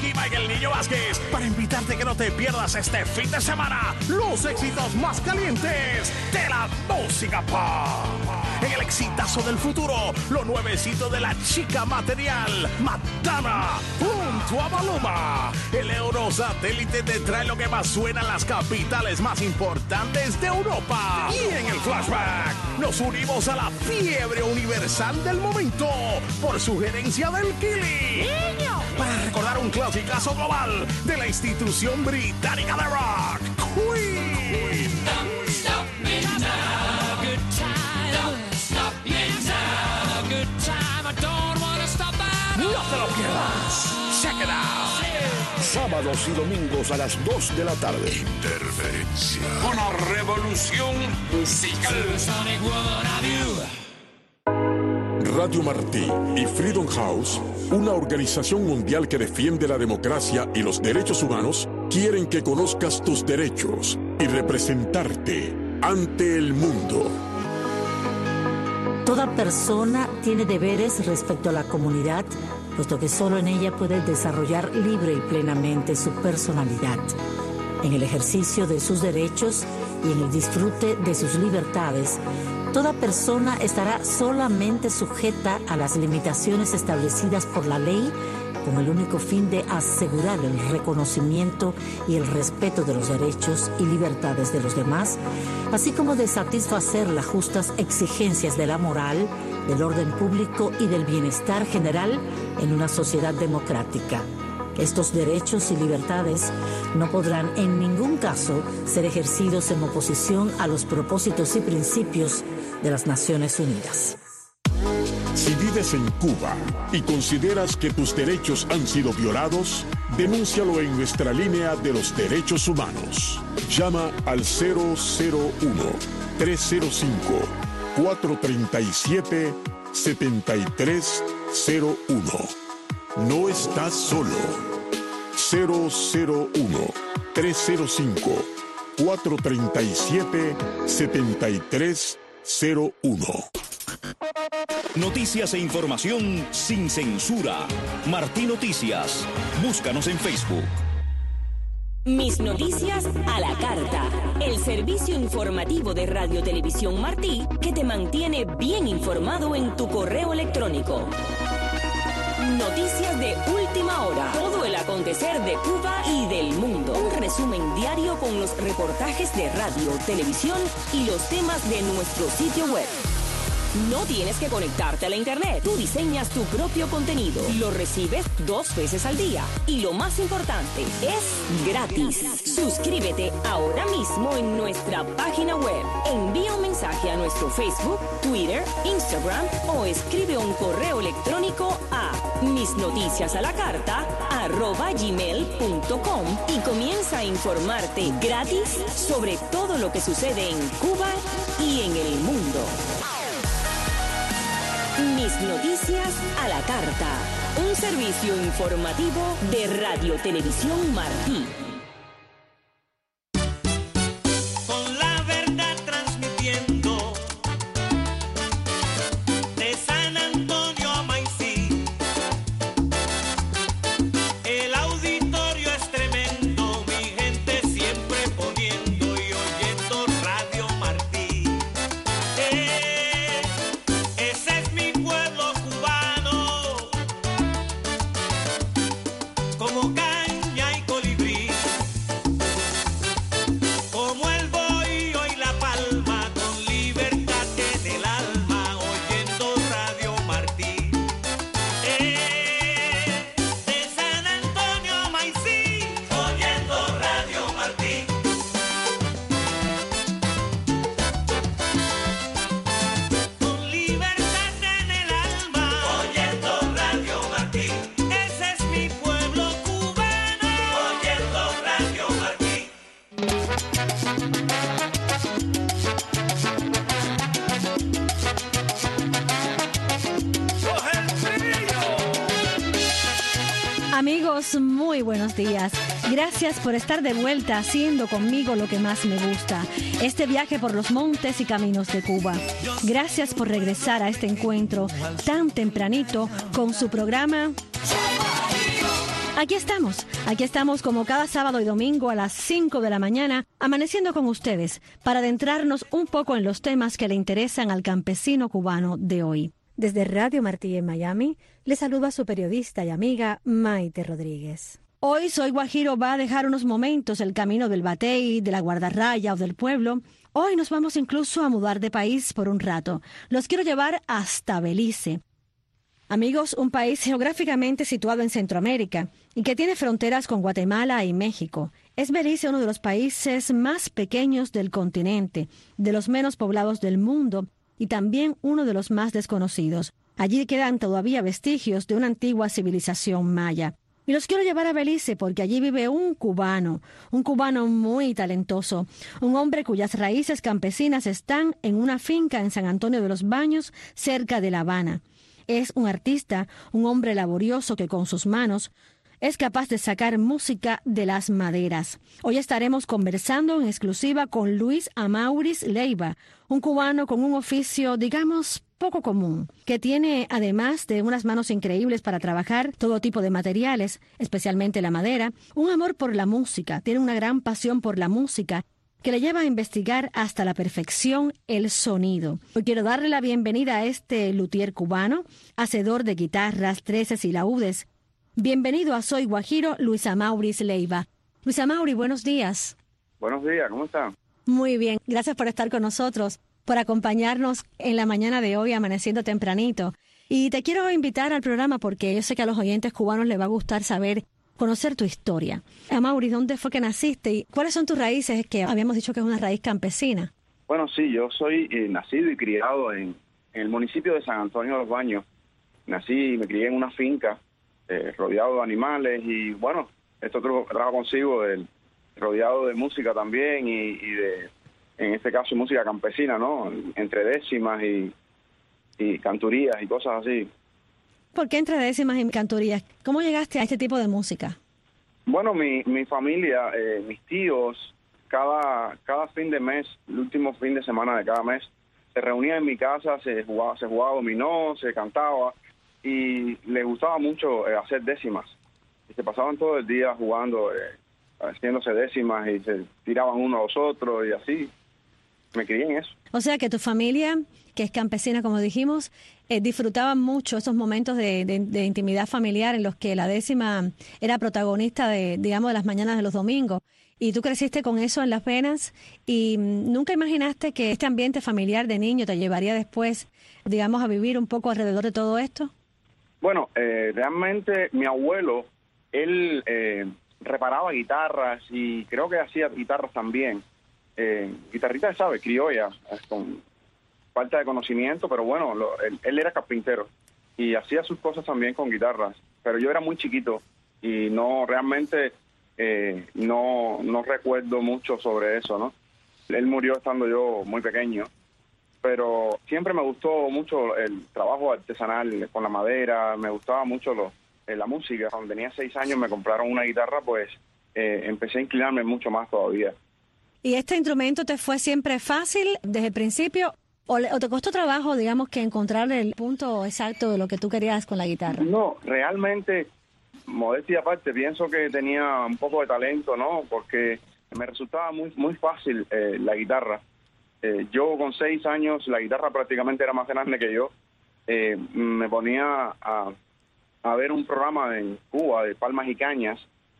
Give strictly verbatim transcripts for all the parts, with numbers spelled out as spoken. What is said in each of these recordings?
y Michael Niño Vázquez para invitarte que no te pierdas este fin de semana los éxitos más calientes de la música pop. En el exitazo del futuro, lo nuevecito de la chica material, Madonna, junto a Maluma. El Euro Satélite te trae lo que más suena en las capitales más importantes de Europa. Y en el flashback, nos unimos a la fiebre universal del momento por sugerencia del Kili. Para recordar un clasicazo global de la institución británica de rock, Queen. Don't stop me now. Good time. Don't stop me now. Good time. I don't wanna stop at all. No te lo pierdas. Check it out. Sábados y domingos a las dos de la tarde. Interferencia. Una revolución musical. Radio Martí y Freedom House, una organización mundial que defiende la democracia y los derechos humanos, quieren que conozcas tus derechos y representarte ante el mundo. Toda persona tiene deberes respecto a la comunidad, puesto que solo en ella puede desarrollar libre y plenamente su personalidad. En el ejercicio de sus derechos y en el disfrute de sus libertades, toda persona estará solamente sujeta a las limitaciones establecidas por la ley con el único fin de asegurar el reconocimiento y el respeto de los derechos y libertades de los demás, así como de satisfacer las justas exigencias de la moral, del orden público y del bienestar general en una sociedad democrática. Estos derechos y libertades no podrán en ningún caso ser ejercidos en oposición a los propósitos y principios de las Naciones Unidas. Si vives en Cuba y consideras que tus derechos han sido violados, denúncialo en nuestra línea de los derechos humanos. Llama al cero cero uno, tres cero cinco, cuatro tres siete, siete tres cero uno. No estás solo. cero cero uno, tres cero cinco, cuatro tres siete, siete tres cero uno. Noticias e información sin censura. Martí Noticias. Búscanos en Facebook. Mis Noticias a la Carta. El servicio informativo de Radio Televisión Martí que te mantiene bien informado en tu correo electrónico. Noticias de última hora. Todo el acontecer de Cuba y del mundo. Un resumen diario con los reportajes de radio, televisión y los temas de nuestro sitio web. No tienes que conectarte a la internet. Tú diseñas tu propio contenido. Lo recibes dos veces al día. Y lo más importante, es gratis. Suscríbete ahora mismo en nuestra página web. Envía un mensaje a nuestro Facebook, Twitter, Instagram o escribe un correo electrónico a misnoticiasalacarta arroba gmail punto com y comienza a informarte gratis sobre todo lo que sucede en Cuba y en el mundo. Mis Noticias a la Carta, un servicio informativo de Radio Televisión Martí. Con la verdad transmitiendo de San Antonio a Maicí. El auditorio es tremendo, mi gente siempre poniendo y oyendo Radio Martí. Eh, ese es mi pueblo cubano, como caña y colibrí, como el bohío y la palma, con libertad en el alma, oyendo Radio Martí. Eh, de San Antonio a Maicí, oyendo Radio Martí. Con libertad en el alma, oyendo Radio Martí. Ese es mi pueblo cubano, oyendo Radio Martí. ¡Coge el estribillo! Amigos, muy buenos días. Gracias por estar de vuelta haciendo conmigo lo que más me gusta, este viaje por los montes y caminos de Cuba. Gracias por regresar a este encuentro tan tempranito con su programa Aquí estamos, aquí estamos como cada sábado y domingo a las cinco de la mañana, amaneciendo con ustedes para adentrarnos un poco en los temas que le interesan al campesino cubano de hoy. Desde Radio Martí en Miami, le saluda su periodista y amiga Maite Rodríguez. Hoy Soy Guajiro va a dejar unos momentos el camino del batey, de la guardarraya o del pueblo. Hoy nos vamos incluso a mudar de país por un rato. Los quiero llevar hasta Belice. Amigos, un país geográficamente situado en Centroamérica y que tiene fronteras con Guatemala y México. Es Belice uno de los países más pequeños del continente, de los menos poblados del mundo y también uno de los más desconocidos. Allí quedan todavía vestigios de una antigua civilización maya. Y los quiero llevar a Belice porque allí vive un cubano, un cubano muy talentoso, un hombre cuyas raíces campesinas están en una finca en San Antonio de los Baños, cerca de La Habana. Es un artista, un hombre laborioso que con sus manos es capaz de sacar música de las maderas. Hoy estaremos conversando en exclusiva con Luis Amauris Leiva, un cubano con un oficio, digamos, poco común, que tiene, además de unas manos increíbles para trabajar todo tipo de materiales, especialmente la madera, un amor por la música, tiene una gran pasión por la música, que le lleva a investigar hasta la perfección el sonido. Hoy quiero darle la bienvenida a este luthier cubano, hacedor de guitarras, treces y laúdes. Bienvenido a Soy Guajiro, Luis Amauris Leiva. Luis Amauris, buenos días. Buenos días, ¿cómo están? Muy bien, gracias por estar con nosotros, por acompañarnos en la mañana de hoy, amaneciendo tempranito. Y te quiero invitar al programa porque yo sé que a los oyentes cubanos les va a gustar saber, conocer tu historia. Amauris, ¿dónde fue que naciste y cuáles son tus raíces? Que habíamos dicho que es una raíz campesina. Bueno, sí, yo soy eh, nacido y criado en, en el municipio de San Antonio de los Baños. Nací y me crié en una finca eh, rodeado de animales y, bueno, esto trajo, trajo consigo el rodeado de música también y, y de, en este caso, música campesina, ¿no? Entre décimas y, y canturías y cosas así. ¿Por qué entre décimas y canturías? ¿Cómo llegaste a este tipo de música? Bueno, mi, mi familia, eh, mis tíos, cada cada fin de mes, el último fin de semana de cada mes, se reunían en mi casa, se jugaba, se jugaba dominó, se cantaba y les gustaba mucho eh, hacer décimas. Y se pasaban todo el día jugando, eh, haciéndose décimas y se tiraban uno a los otros y así. Me crié en eso. O sea que tu familia, que es campesina, como dijimos, eh, disfrutaba mucho esos momentos de, de, de intimidad familiar en los que la décima era protagonista de, digamos, de las mañanas de los domingos. Y tú creciste con eso en las venas y nunca imaginaste que este ambiente familiar de niño te llevaría después, digamos, a vivir un poco alrededor de todo esto. Bueno, eh, realmente mi abuelo, él eh, reparaba guitarras y creo que hacía guitarras también. Eh, guitarrita, ¿sabes? Criolla, con falta de conocimiento, pero bueno, lo, él, él era carpintero y hacía sus cosas también con guitarras, pero yo era muy chiquito y no realmente eh, no no recuerdo mucho sobre eso, ¿no? Él murió estando yo muy pequeño, pero siempre me gustó mucho el trabajo artesanal con la madera, me gustaba mucho lo, eh, la música. Cuando tenía seis años me compraron una guitarra, pues eh, empecé a inclinarme mucho más todavía. ¿Y este instrumento te fue siempre fácil desde el principio o, le, o te costó trabajo, digamos, que encontrar el punto exacto de lo que tú querías con la guitarra? No, realmente, modestia aparte, pienso que tenía un poco de talento, ¿no? Porque me resultaba muy muy fácil eh, la guitarra. Eh, yo con seis años, la guitarra prácticamente era más grande que yo. Eh, me ponía a, a ver un programa en Cuba de palmas y cañas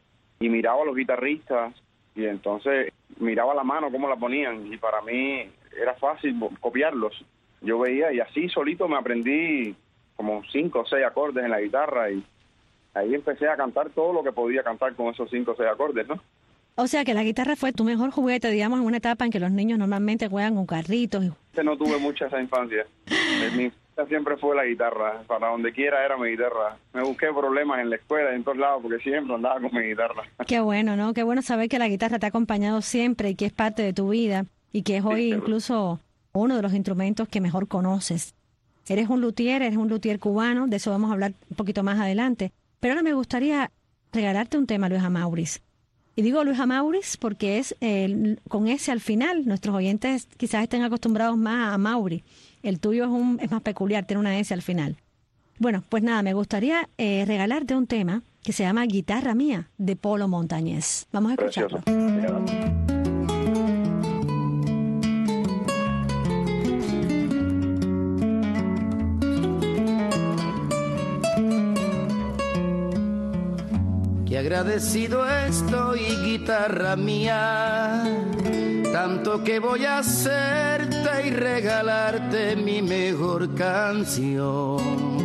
y miraba a los guitarristas y entonces miraba la mano cómo la ponían y para mí era fácil copiarlos. Yo veía y así solito me aprendí como cinco o seis acordes en la guitarra y ahí empecé a cantar todo lo que podía cantar con esos cinco o seis acordes, ¿no? O sea que la guitarra fue tu mejor juguete, digamos, en una etapa en que los niños normalmente juegan con carritos. No tuve mucha esa infancia. Mi infancia siempre fue la guitarra. Para donde quiera era mi guitarra. Me busqué problemas en la escuela y en todos lados porque siempre andaba con mi guitarra. Qué bueno, ¿no? Qué bueno saber que la guitarra te ha acompañado siempre y que es parte de tu vida y que es hoy sí, incluso uno de los instrumentos que mejor conoces. Eres un luthier, eres un luthier cubano, de eso vamos a hablar un poquito más adelante. Pero ahora me gustaría regalarte un tema, Luis Amauris. Y digo Luis Amauris porque es eh, con ese al final. Nuestros oyentes quizás estén acostumbrados más a Amaury. El tuyo es, un, es más peculiar, tiene una S al final. Bueno, pues nada, me gustaría eh, regalarte un tema que se llama Guitarra Mía, de Polo Montañés. Vamos a escucharlo. Qué agradecido estoy, guitarra mía, tanto que voy a hacerte y regalarte mi mejor canción.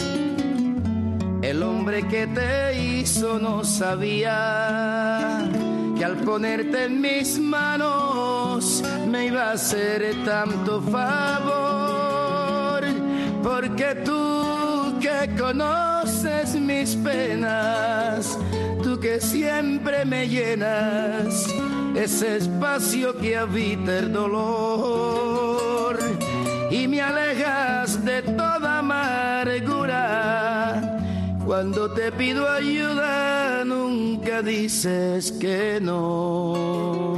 El hombre que te hizo no sabía que al ponerte en mis manos me iba a hacer tanto favor, porque tú que conoces mis penas, tú que siempre me llenas ese espacio que habita el dolor y me alejas de toda amargura. Cuando te pido ayuda nunca dices que no.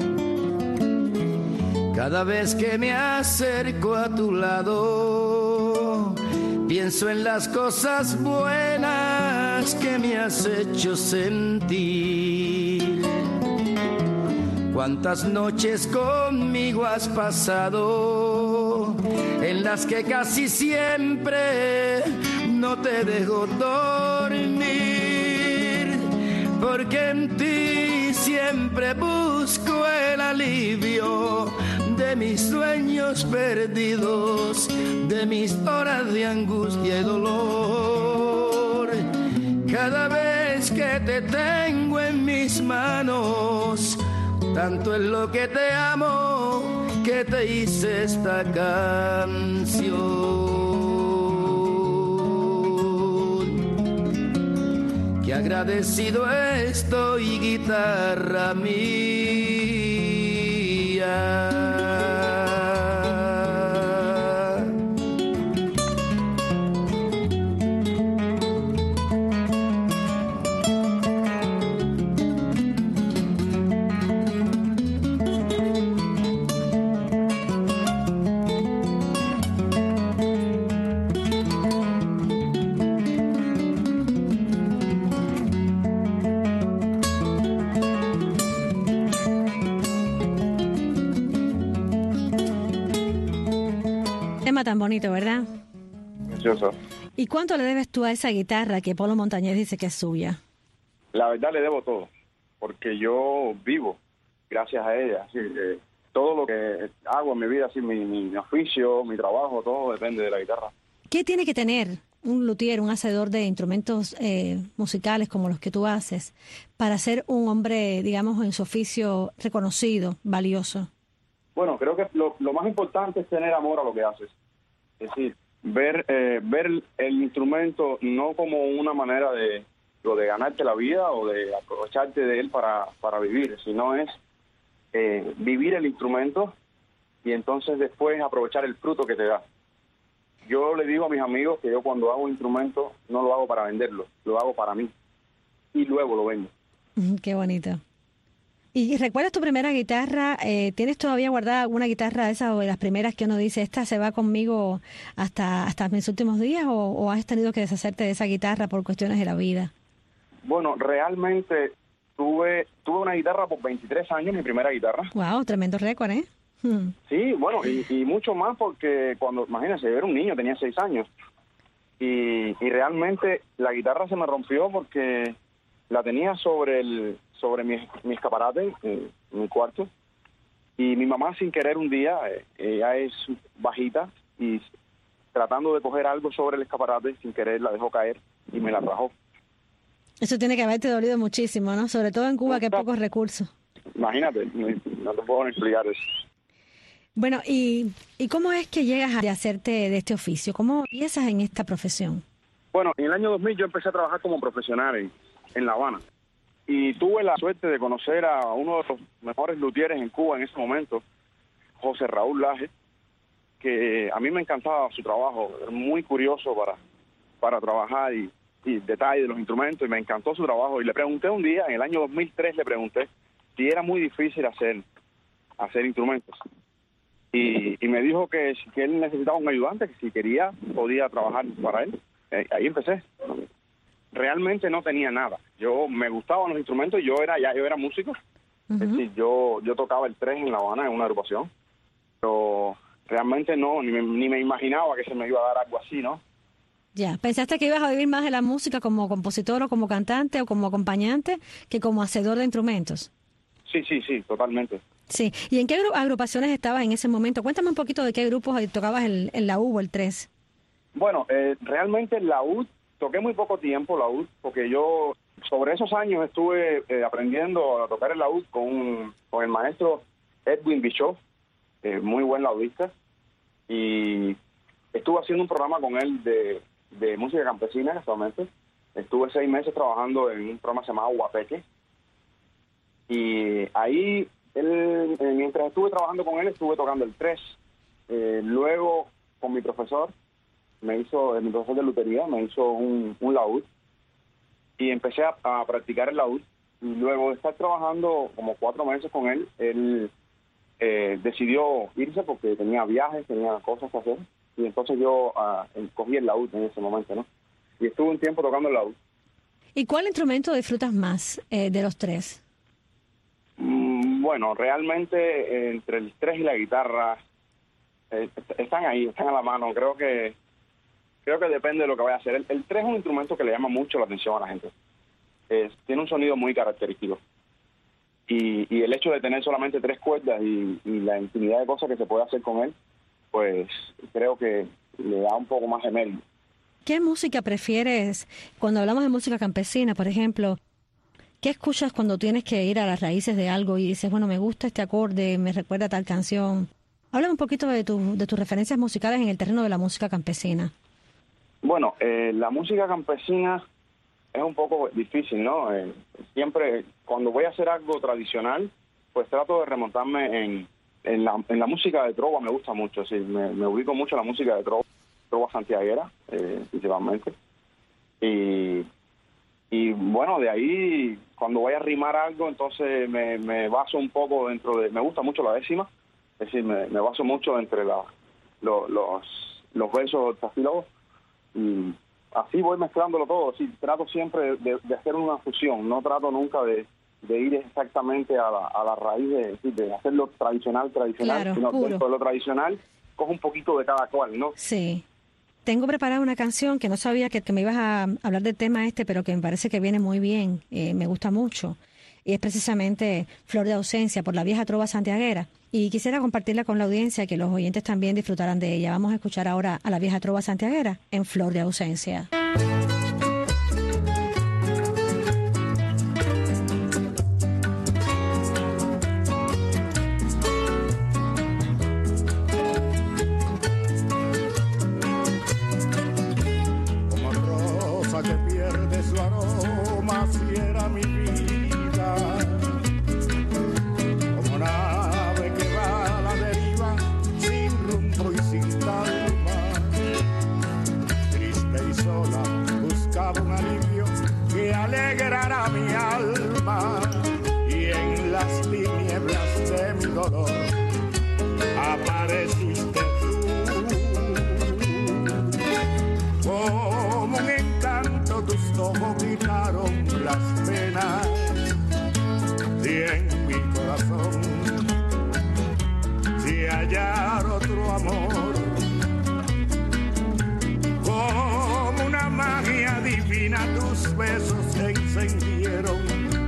Cada vez que me acerco a tu lado, pienso en las cosas buenas que me has hecho sentir. Cuántas noches conmigo has pasado, en las que casi siempre no te dejo dormir, porque en ti siempre busco el alivio de mis sueños perdidos, de mis horas de angustia y dolor. Cada vez que te tengo en mis manos, tanto es lo que te amo que te hice esta canción. Qué agradecido estoy, guitarra mía. Tan bonito, ¿verdad? Precioso. ¿Y cuánto le debes tú a esa guitarra que Polo Montañés dice que es suya? La verdad le debo todo, porque yo vivo gracias a ella. Así, eh, todo lo que hago en mi vida, así, mi, mi, mi oficio, mi trabajo, todo depende de la guitarra. ¿Qué tiene que tener un luthier, un hacedor de instrumentos eh, musicales como los que tú haces, para ser un hombre, digamos, en su oficio reconocido, valioso? Bueno, creo que lo, lo más importante es tener amor a lo que haces. Es decir, ver eh, ver el instrumento no como una manera de, o de ganarte la vida o de aprovecharte de él para, para vivir, sino es eh, vivir el instrumento y entonces después aprovechar el fruto que te da. Yo le digo a mis amigos que yo cuando hago un instrumento no lo hago para venderlo, lo hago para mí y luego lo vendo. Mm, qué bonito. ¿Y recuerdas tu primera guitarra? Eh, ¿Tienes todavía guardada alguna guitarra esa o de las primeras que uno dice, esta se va conmigo hasta hasta mis últimos días, o, o has tenido que deshacerte de esa guitarra por cuestiones de la vida? Bueno, realmente tuve tuve una guitarra por veintitrés años, mi primera guitarra. Wow, tremendo récord, ¿eh? Hmm. Sí, bueno, y, y mucho más porque cuando, imagínense, yo era un niño, tenía seis años. Y, y realmente la guitarra se me rompió porque la tenía sobre el sobre mi, mi escaparate, en mi cuarto, y mi mamá sin querer un día, eh, ella es bajita, y tratando de coger algo sobre el escaparate, sin querer la dejó caer y me la rajó. Eso tiene que haberte dolido muchísimo, ¿no? Sobre todo en Cuba, que hay pocos recursos. Imagínate, no, no te puedo explicar eso. Bueno, ¿y, ¿y cómo es que llegas a hacerte de este oficio? ¿Cómo empiezas en esta profesión? Bueno, en el año dos mil yo empecé a trabajar como profesional en, en La Habana. Y tuve la suerte de conocer a uno de los mejores luthieres en Cuba en ese momento, José Raúl Laje, que a mí me encantaba su trabajo, era muy curioso para, para trabajar y, y detalles de los instrumentos, y me encantó su trabajo. Y le pregunté un día, en el año dos mil tres, le pregunté si era muy difícil hacer, hacer instrumentos. Y, y me dijo que, que él necesitaba un ayudante, que si quería podía trabajar para él. eh, ahí empecé. Realmente no tenía nada. Yo me gustaban los instrumentos, yo era ya yo era músico. Uh-huh. Es decir, yo yo tocaba el tres en La Habana en una agrupación, pero realmente no, ni me, ni me imaginaba que se me iba a dar algo así, ¿no? Ya, ¿pensaste que ibas a vivir más de la música como compositor o como cantante o como acompañante que como hacedor de instrumentos? Sí, sí, sí, totalmente. Sí, ¿y en qué agrupaciones estabas en ese momento? Cuéntame un poquito de qué grupos tocabas en, en la U o el tres. Bueno, eh, realmente en la U toqué muy poco tiempo la U, porque yo sobre esos años estuve eh, aprendiendo a tocar el laúd con, con el maestro Edwin Bischoff, eh, muy buen laudista, y estuve haciendo un programa con él de, de música campesina casualmente. Estuve seis meses trabajando en un programa llamado Guapeque, y ahí, él, eh, mientras estuve trabajando con él, estuve tocando el tres. Eh, luego, con mi profesor, me hizo, mi profesor de lutería, me hizo un, un laúd, y empecé a, a practicar el laúd. Y luego de estar trabajando como cuatro meses con él, él eh, decidió irse porque tenía viajes, tenía cosas que hacer, y entonces yo uh, cogí el laúd en ese momento, ¿no? Y estuve un tiempo tocando el laúd. ¿Y cuál instrumento disfrutas más eh, de los tres? Mm, bueno, realmente eh, entre el tres y la guitarra eh, están ahí, están a la mano. Creo que creo que depende de lo que vaya a hacer. El, el tres es un instrumento que le llama mucho la atención a la gente. Es, tiene un sonido muy característico. Y, y el hecho de tener solamente tres cuerdas y, y la infinidad de cosas que se puede hacer con él, pues creo que le da un poco más de mérito. ¿Qué música prefieres? Cuando hablamos de música campesina, por ejemplo, ¿qué escuchas cuando tienes que ir a las raíces de algo y dices, bueno, me gusta este acorde, me recuerda a tal canción? Háblame un poquito de, tu, de tus referencias musicales en el terreno de la música campesina. Bueno, eh, la música campesina es un poco difícil, ¿no? Eh, siempre, cuando voy a hacer algo tradicional, pues trato de remontarme en, en, la, en la música de trova. Me gusta mucho, sí, me, me ubico mucho en la música de trova, trova santiaguera, eh, principalmente. Y, y bueno, de ahí, cuando voy a rimar algo, entonces me, me baso un poco dentro de... Me gusta mucho la décima, es decir, me, me baso mucho entre la, lo, los, los versos octasílabos, y así voy mezclándolo todo. Sí, trato siempre de, de hacer una fusión, no trato nunca de, de ir exactamente a la, a la raíz de, de hacerlo tradicional, tradicional, claro, sino puro. dentro de lo tradicional, cojo un poquito de cada cual, ¿no? Sí. Tengo preparada una canción que no sabía que, que me ibas a hablar del tema este, pero que me parece que viene muy bien, eh, me gusta mucho. Y es precisamente Flor de Ausencia, por la vieja trova santiaguera. Y quisiera compartirla con la audiencia, que los oyentes también disfrutarán de ella. Vamos a escuchar ahora a la vieja trova santiaguera en Flor de Ausencia. Como rosa que pierde su aroma, así era mi vida. Como nave que va a la deriva, sin rumbo y sin calma. Triste y sola, buscaba un alivio que alegrara mi alma. Y en las tinieblas de mi dolor apareciste tú. Como un encanto tus ojos quitaron las penas, y en mi corazón si hallar otro amor. Como una magia divina tus besos se encendieron,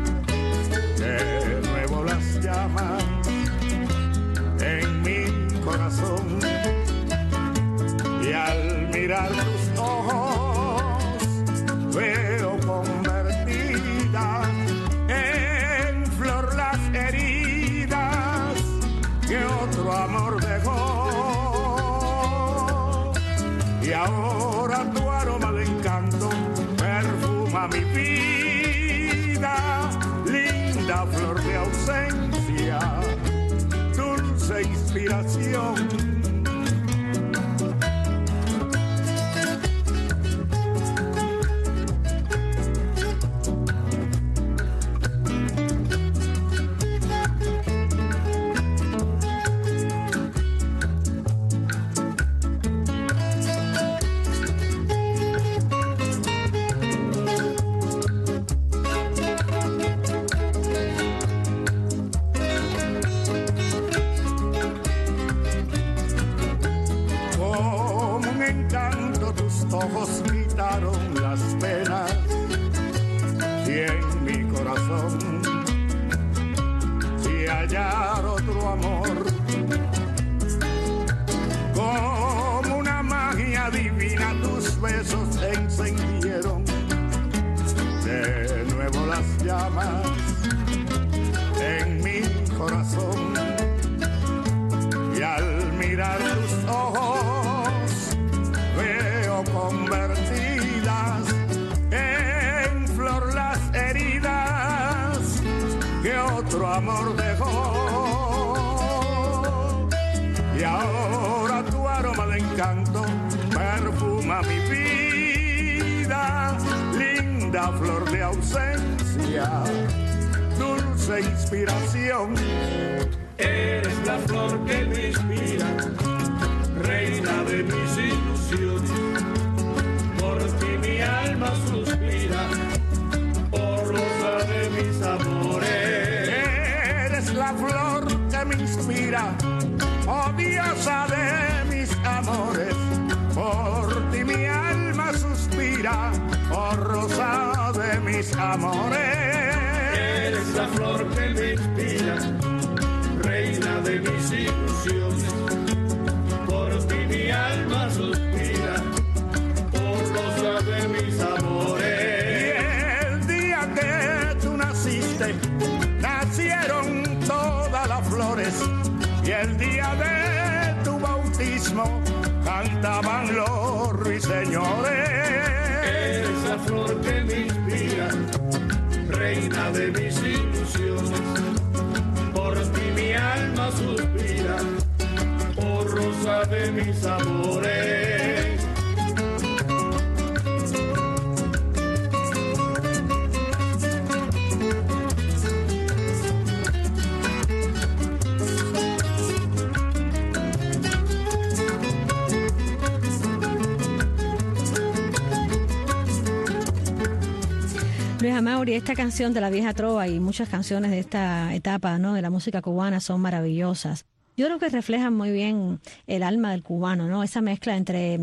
de nuevo las llamas en mi corazón. Y al mirar tus ojos veo convertidas en flor las heridas que otro amor dejó. Y ahora tu aroma de encanto perfuma mi vida, linda flor de ausencia, dulce inspiración. las penas, si en mi corazón si hallar otro amor, como una magia divina tus besos encendieron de nuevo las llamas en mi corazón, y al mirar tus ojos veo convertidas en flor las heridas que otro amor dejó, y ahora tu aroma de encanto perfuma mi vida, linda flor de ausencia, dulce inspiración. Eres la flor que me inspira, reina de mis ilusiones. Por ti mi alma suspira, por rosa de mis amores. Eres la flor que me inspira, oh diosa de mis amores. Por ti mi alma suspira, oh rosa de mis amores. Eres la flor que me inspira, reina de mis ilusiones. Por ti mi alma suspira, por rosa de mis amores. Y el día que tú naciste, nacieron todas las flores, y el día de tu bautismo cantaban los ruiseñores. Eres la flor que me inspira, reina de mis ilusiones. Por ti mi alma suspira, por rosa de mis amores. Luis Amaury, esta canción de La Vieja Trova y muchas canciones de esta etapa, ¿no?, de la música cubana son maravillosas. Yo creo que reflejan muy bien el alma del cubano, ¿no? Esa mezcla entre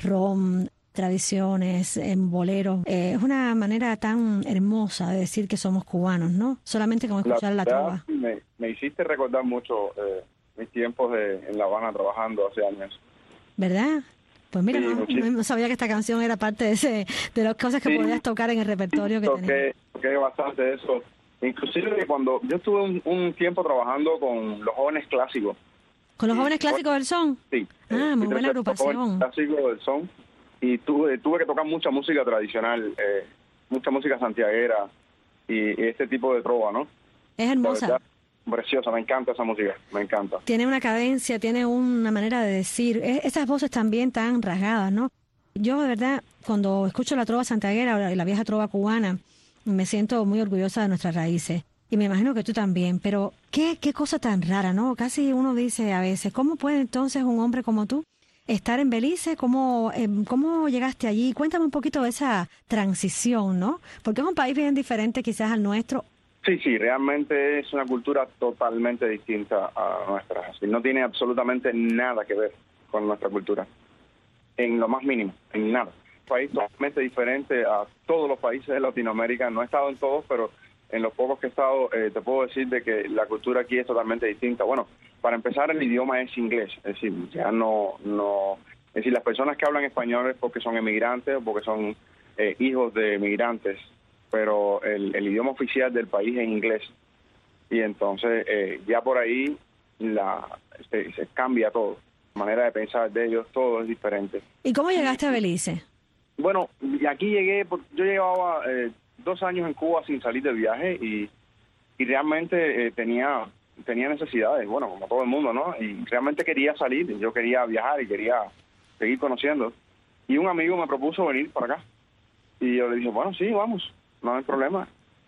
ron, tradiciones, en boleros. Eh, es una manera tan hermosa de decir que somos cubanos, ¿no? Solamente con escuchar la, la trova. Me, me hiciste recordar mucho eh, mis tiempos de, en La Habana trabajando hace años. ¿Verdad? Pues mira, Sí, no, no sabía que esta canción era parte de ese de las cosas que Sí. podías tocar en el repertorio que Toqué, tenías. toqué bastante de eso. Inclusive cuando yo estuve un, un tiempo trabajando con los jóvenes clásicos. ¿Con los jóvenes clásicos del son? Sí. Ah, muy Fui buena tercer agrupación. joven clásico del son. Y tuve, tuve que tocar mucha música tradicional, eh, mucha música santiaguera y, y este tipo de trova, ¿no? Es hermosa. La verdad, preciosa, me encanta esa música, me encanta. Tiene una cadencia, tiene una manera de decir. Es- esas voces también tan rasgadas, ¿no? Yo, de verdad, cuando escucho la trova santiaguera y la vieja trova cubana, me siento muy orgullosa de nuestras raíces. Y me imagino que tú también. Pero qué, qué cosa tan rara, ¿no? Casi uno dice a veces, ¿cómo puede entonces un hombre como tú estar en Belice? ¿Cómo, eh, cómo llegaste allí? Cuéntame un poquito de esa transición, ¿no? Porque es un país bien diferente quizás al nuestro. Sí, sí, realmente es una cultura totalmente distinta a nuestra. Así, no tiene absolutamente nada que ver con nuestra cultura, en lo más mínimo, en nada. Un país totalmente diferente a todos los países de Latinoamérica. No he estado en todos, pero en los pocos que he estado eh, te puedo decir de que la cultura aquí es totalmente distinta. Bueno, para empezar, el idioma es inglés, es decir, ya no, no, es decir, las personas que hablan español es porque son emigrantes o porque son eh, hijos de emigrantes, pero el, el idioma oficial del país es inglés, y entonces eh, ya por ahí la se, se cambia todo, la manera de pensar de ellos, todo es diferente. ¿Y cómo llegaste a Belice? Bueno, y aquí llegué, por- yo llevaba eh, dos años en Cuba sin salir de viaje y, y realmente eh, tenía tenía necesidades, bueno, como todo el mundo, ¿no? Y realmente quería salir, yo quería viajar y quería seguir conociendo. Y un amigo me propuso venir para acá. Y yo le dije, bueno, sí, vamos, no hay problema.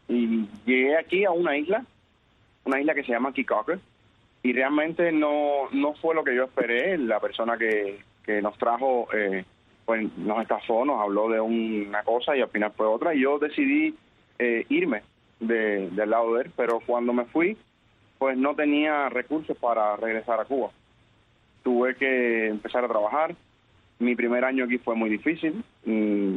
Y llegué aquí a una isla, una isla que se llama Kikoke, y realmente no no fue lo que yo esperé. La persona que, que nos trajo, eh, pues nos estafó, nos habló de una cosa y al final fue otra. Y yo decidí eh, irme de, del lado de él, pero cuando me fui, pues no tenía recursos para regresar a Cuba. Tuve que empezar a trabajar. Mi primer año aquí fue muy difícil. Mm,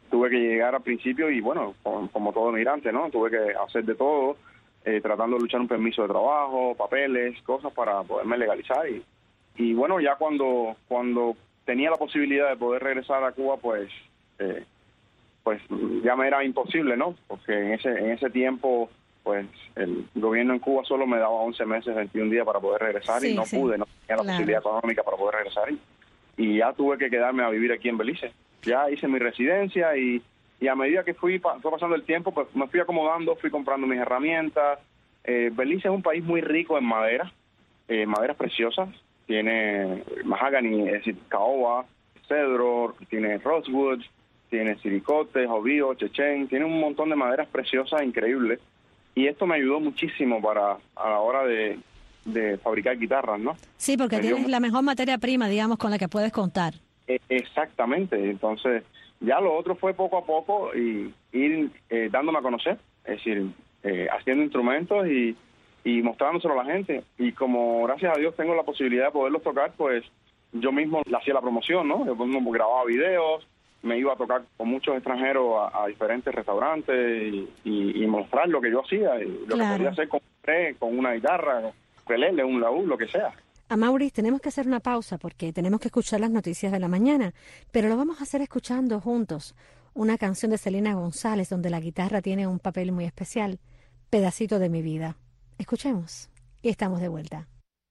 tuve que llegar al principio y bueno, como, como todo migrante, ¿no? Tuve que hacer de todo, eh, tratando de luchar un permiso de trabajo, papeles, cosas para poderme legalizar y, y bueno, ya cuando cuando tenía la posibilidad de poder regresar a Cuba, pues eh, pues ya me era imposible, ¿no? Porque en ese en ese tiempo, pues el gobierno en Cuba solo me daba once meses, veintiún días para poder regresar sí, y no sí. pude, no tenía la claro. posibilidad económica para poder regresar y, y ya tuve que quedarme a vivir aquí en Belice. Ya hice mi residencia y, y a medida que fui, fue pasando el tiempo, pues me fui acomodando, fui comprando mis herramientas. Eh, Belice es un país muy rico en madera, eh, maderas preciosas. Tiene mahagany, es decir, caoba, cedro, tiene rosewood, tiene siricote, jobío, chechén, tiene un montón de maderas preciosas increíbles. Y esto me ayudó muchísimo para a la hora de, de fabricar guitarras, ¿no? Sí, porque me tienes dio... la mejor materia prima, digamos, con la que puedes contar. Exactamente, entonces ya lo otro fue poco a poco y ir eh, dándome a conocer, es decir, eh, haciendo instrumentos y, y mostrándoselo a la gente. Y como gracias a Dios tengo la posibilidad de poderlos tocar, pues yo mismo le hacía la promoción, ¿no? Yo mismo grababa videos, me iba a tocar con muchos extranjeros a, a diferentes restaurantes y, y, y mostrar lo que yo hacía, y lo claro. que podía hacer con, con una guitarra, un ukelele, un laúd, lo que sea. Amaury, tenemos que hacer una pausa porque tenemos que escuchar las noticias de la mañana, pero lo vamos a hacer escuchando juntos una canción de Selena González donde la guitarra tiene un papel muy especial, Pedacito de mi vida. Escuchemos y estamos de vuelta.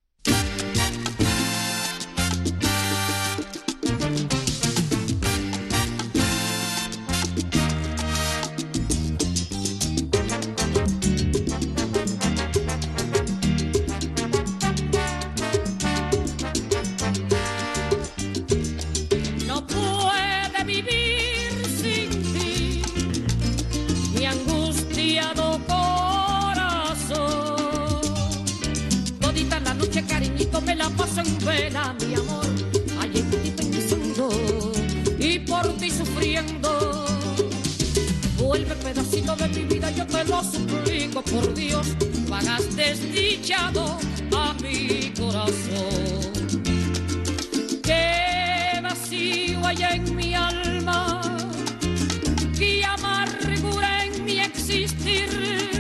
Me la paso en vela, mi amor, allí en ti pensando y por ti sufriendo. Vuelve pedacito de mi vida, yo te lo suplico, por Dios, no hagas desdichado a mi corazón. Qué vacío hay en mi alma, qué amargura en mi existir.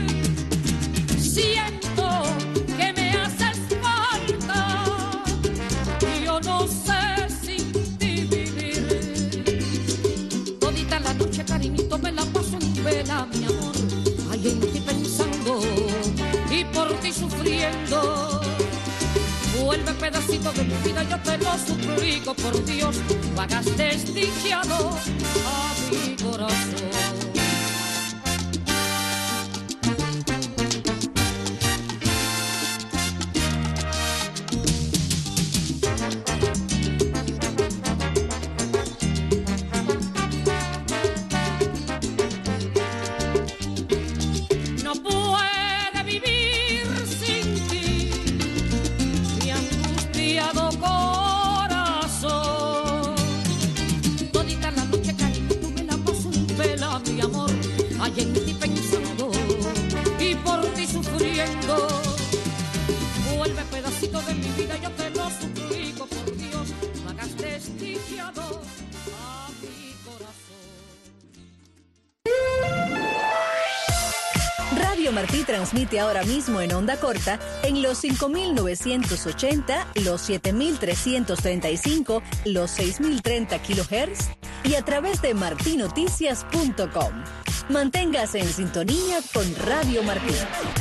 Siento que me haces falta, yo no sé sin ti vivir. Todita la noche, cariñito, me la paso en vela, mi amor, ahí en ti pensando y por ti sufriendo. Vuelve pedacito de mi vida, yo te lo suplico, por Dios, no hagas desdichado a mi corazón. En ti pensando y por ti sufriendo. Vuelve pedacito de mi vida, yo te lo suplico, por Dios, no hagas desdichado a mi corazón. Radio Martí transmite ahora mismo en onda corta en los cinco mil novecientos ochenta, los siete mil trescientos treinta y cinco, los seis mil treinta kilohertz y a través de marti noticias punto com. Manténgase en sintonía con Radio Martí.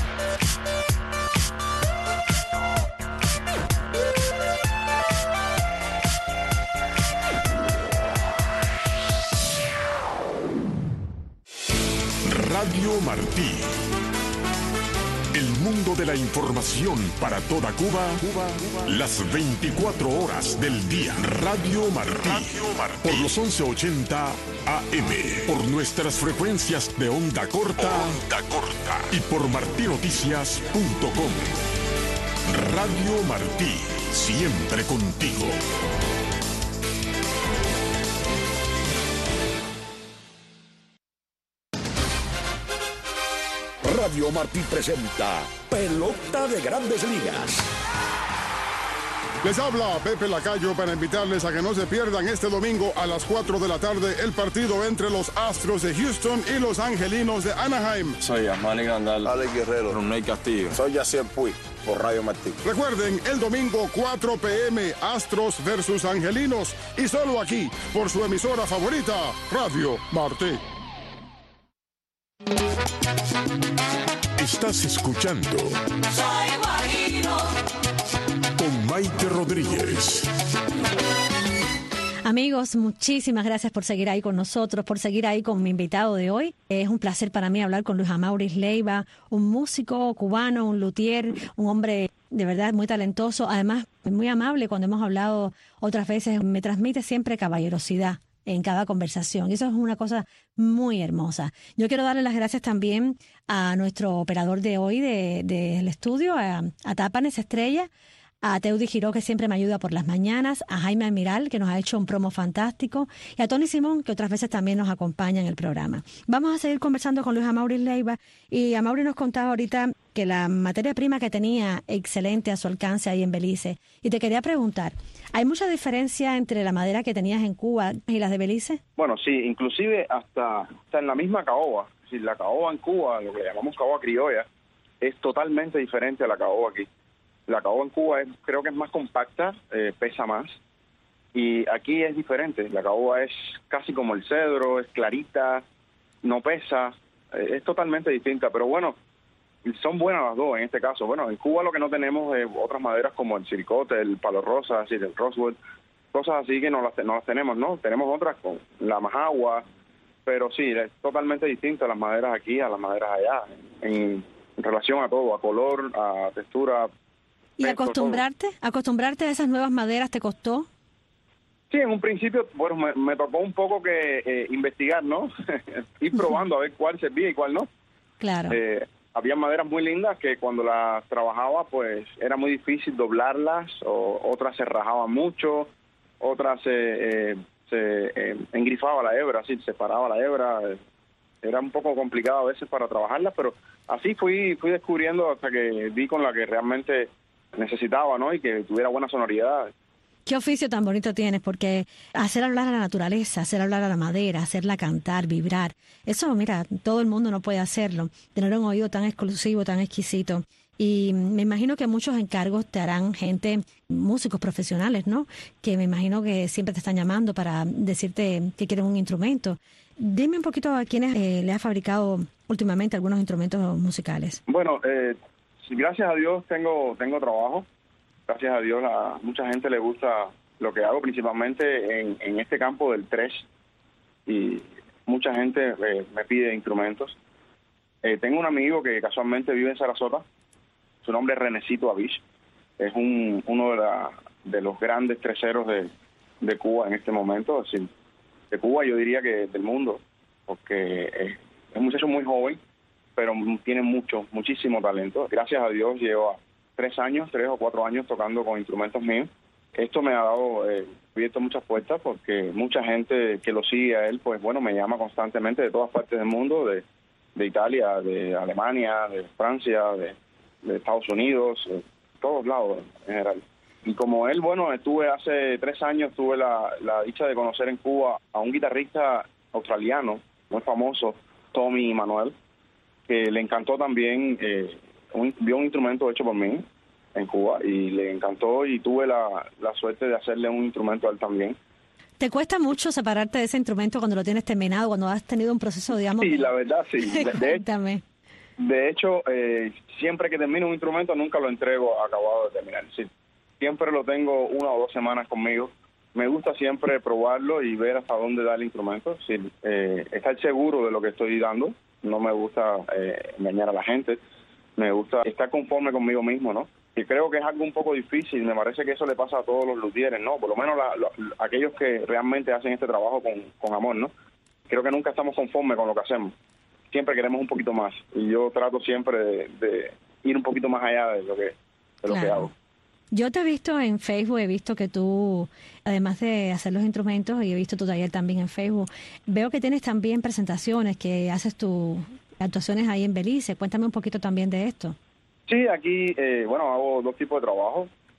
Radio Martí. El mundo de la información para toda Cuba, Cuba, Cuba. Las veinticuatro horas del día. Radio Martí. Radio Martí. Por los once ochenta A M. Por nuestras frecuencias de onda corta. Onda corta. Y por marti noticias punto com. Radio Martí. Siempre contigo. Radio Martí presenta Pelota de Grandes Ligas. Les habla Pepe Lacayo para invitarles a que no se pierdan este domingo a las cuatro de la tarde el partido entre los Astros de Houston y los Angelinos de Anaheim. Soy Asmani Grandal, Alex Guerrero, Roney Castillo. Soy Yacier Puig, por Radio Martí. Recuerden, el domingo cuatro p m Astros versus Angelinos, y solo aquí, por su emisora favorita, Radio Martí. Estás escuchando Soy Guajiro con Maite Rodríguez. Amigos, muchísimas gracias por seguir ahí con nosotros, por seguir ahí con mi invitado de hoy. Es un placer para mí hablar con Luis Amaury Leiva, un músico cubano, un luthier, un hombre de verdad muy talentoso, además muy amable. Cuando hemos hablado otras veces, me transmite siempre caballerosidad en cada conversación. Y eso es una cosa muy hermosa. Yo quiero darle las gracias también a nuestro operador de hoy del de, de estudio, a, a Tápanes Estrella, a Teudi Giró, que siempre me ayuda por las mañanas, a Jaime Almiral, que nos ha hecho un promo fantástico, y a Tony Simón, que otras veces también nos acompaña en el programa. Vamos a seguir conversando con Luis Amaury Leiva, y Amaury nos contaba ahorita que la materia prima que tenía excelente a su alcance ahí en Belice. Y te quería preguntar, ¿hay mucha diferencia entre la madera que tenías en Cuba y las de Belice? Bueno, sí, inclusive hasta, hasta en la misma caoba. Es decir, la caoba en Cuba, lo que llamamos caoba criolla, es totalmente diferente a la caoba aquí. La caoba en Cuba es, creo que es más compacta, eh, pesa más, y aquí es diferente. La caoba es casi como el cedro, es clarita, no pesa, eh, es totalmente distinta, pero bueno, son buenas las dos en este caso. Bueno, en Cuba lo que no tenemos es otras maderas como el siricote, el palo rosa, así, el rosewood, cosas así que no las, no las tenemos, ¿no? Tenemos otras con la majagua, pero sí, es totalmente distinta las maderas aquí a las maderas allá, en, en relación a todo, a color, a textura. ¿Y acostumbrarte? ¿Acostumbrarte a esas nuevas maderas te costó? Sí, en un principio, bueno, me, me tocó un poco que eh, investigar, ¿no? Ir probando a ver cuál servía y cuál no. Claro. Eh, había maderas muy lindas que cuando las trabajaba, pues era muy difícil doblarlas, o otras se rajaban mucho, otras se, eh, se eh, engrifaba la hebra, así, separaba la hebra. Eh, era un poco complicado a veces para trabajarlas, pero así fui, fui descubriendo hasta que di con la que realmente necesitaba, ¿no? Y que tuviera buena sonoridad. Qué oficio tan bonito tienes, porque hacer hablar a la naturaleza, hacer hablar a la madera, hacerla cantar, vibrar, eso, mira, todo el mundo no puede hacerlo, tener un oído tan exclusivo, tan exquisito. Y me imagino que muchos encargos te harán gente, músicos profesionales, ¿no? Que me imagino que siempre te están llamando para decirte que quieren un instrumento. Dime un poquito a quiénes eh, le has fabricado últimamente algunos instrumentos musicales. Bueno, eh, gracias a Dios tengo tengo trabajo. Gracias a Dios a mucha gente le gusta lo que hago, principalmente en, en este campo del thrash. Y mucha gente eh, me pide instrumentos. Eh, tengo un amigo que casualmente vive en Sarasota. Su nombre es Renecito Avish. Es un, uno de, la, de los grandes treseros de, de Cuba en este momento. Es decir, de Cuba yo diría que del mundo. Porque es, es un muchacho muy joven, pero tiene mucho, muchísimo talento. Gracias a Dios lleva tres años, tres o cuatro años tocando con instrumentos míos. Esto me ha dado, eh, abierto muchas puertas porque mucha gente que lo sigue a él, pues bueno, me llama constantemente de todas partes del mundo, de, de Italia, de Alemania, de Francia, de, de Estados Unidos, de todos lados en general. Y como él, bueno, estuve hace tres años, tuve la, la dicha de conocer en Cuba a un guitarrista australiano muy famoso, Tommy Manuel, que le encantó también, eh, un, vio un instrumento hecho por mí en Cuba y le encantó y tuve la, la suerte de hacerle un instrumento a él también. ¿Te cuesta mucho separarte de ese instrumento cuando lo tienes terminado, cuando has tenido un proceso, digamos? Sí, la verdad, sí. De, Cuéntame. De hecho, eh, siempre que termino un instrumento nunca lo entrego acabado de terminar. Sí, siempre lo tengo una o dos semanas conmigo. Me gusta siempre probarlo y ver hasta dónde da el instrumento. Sí, eh, estar seguro de lo que estoy dando. No me gusta eh, engañar a la gente. Me gusta estar conforme conmigo mismo, ¿no? Y creo que es algo un poco difícil. Me parece que eso le pasa a todos los luthieres, ¿no? Por lo menos la, la, aquellos que realmente hacen este trabajo con, con amor, ¿no? Creo que nunca estamos conformes con lo que hacemos. Siempre queremos un poquito más. Y yo trato siempre de, de ir un poquito más allá de lo que, de lo Claro. que hago. Yo te he visto en Facebook, he visto que tú, además de hacer los instrumentos, y he visto tu taller también en Facebook, veo que tienes también presentaciones, que haces tus actuaciones ahí en Belice. Cuéntame un poquito también de esto. Sí, aquí, eh, bueno, hago dos tipos de trabajo.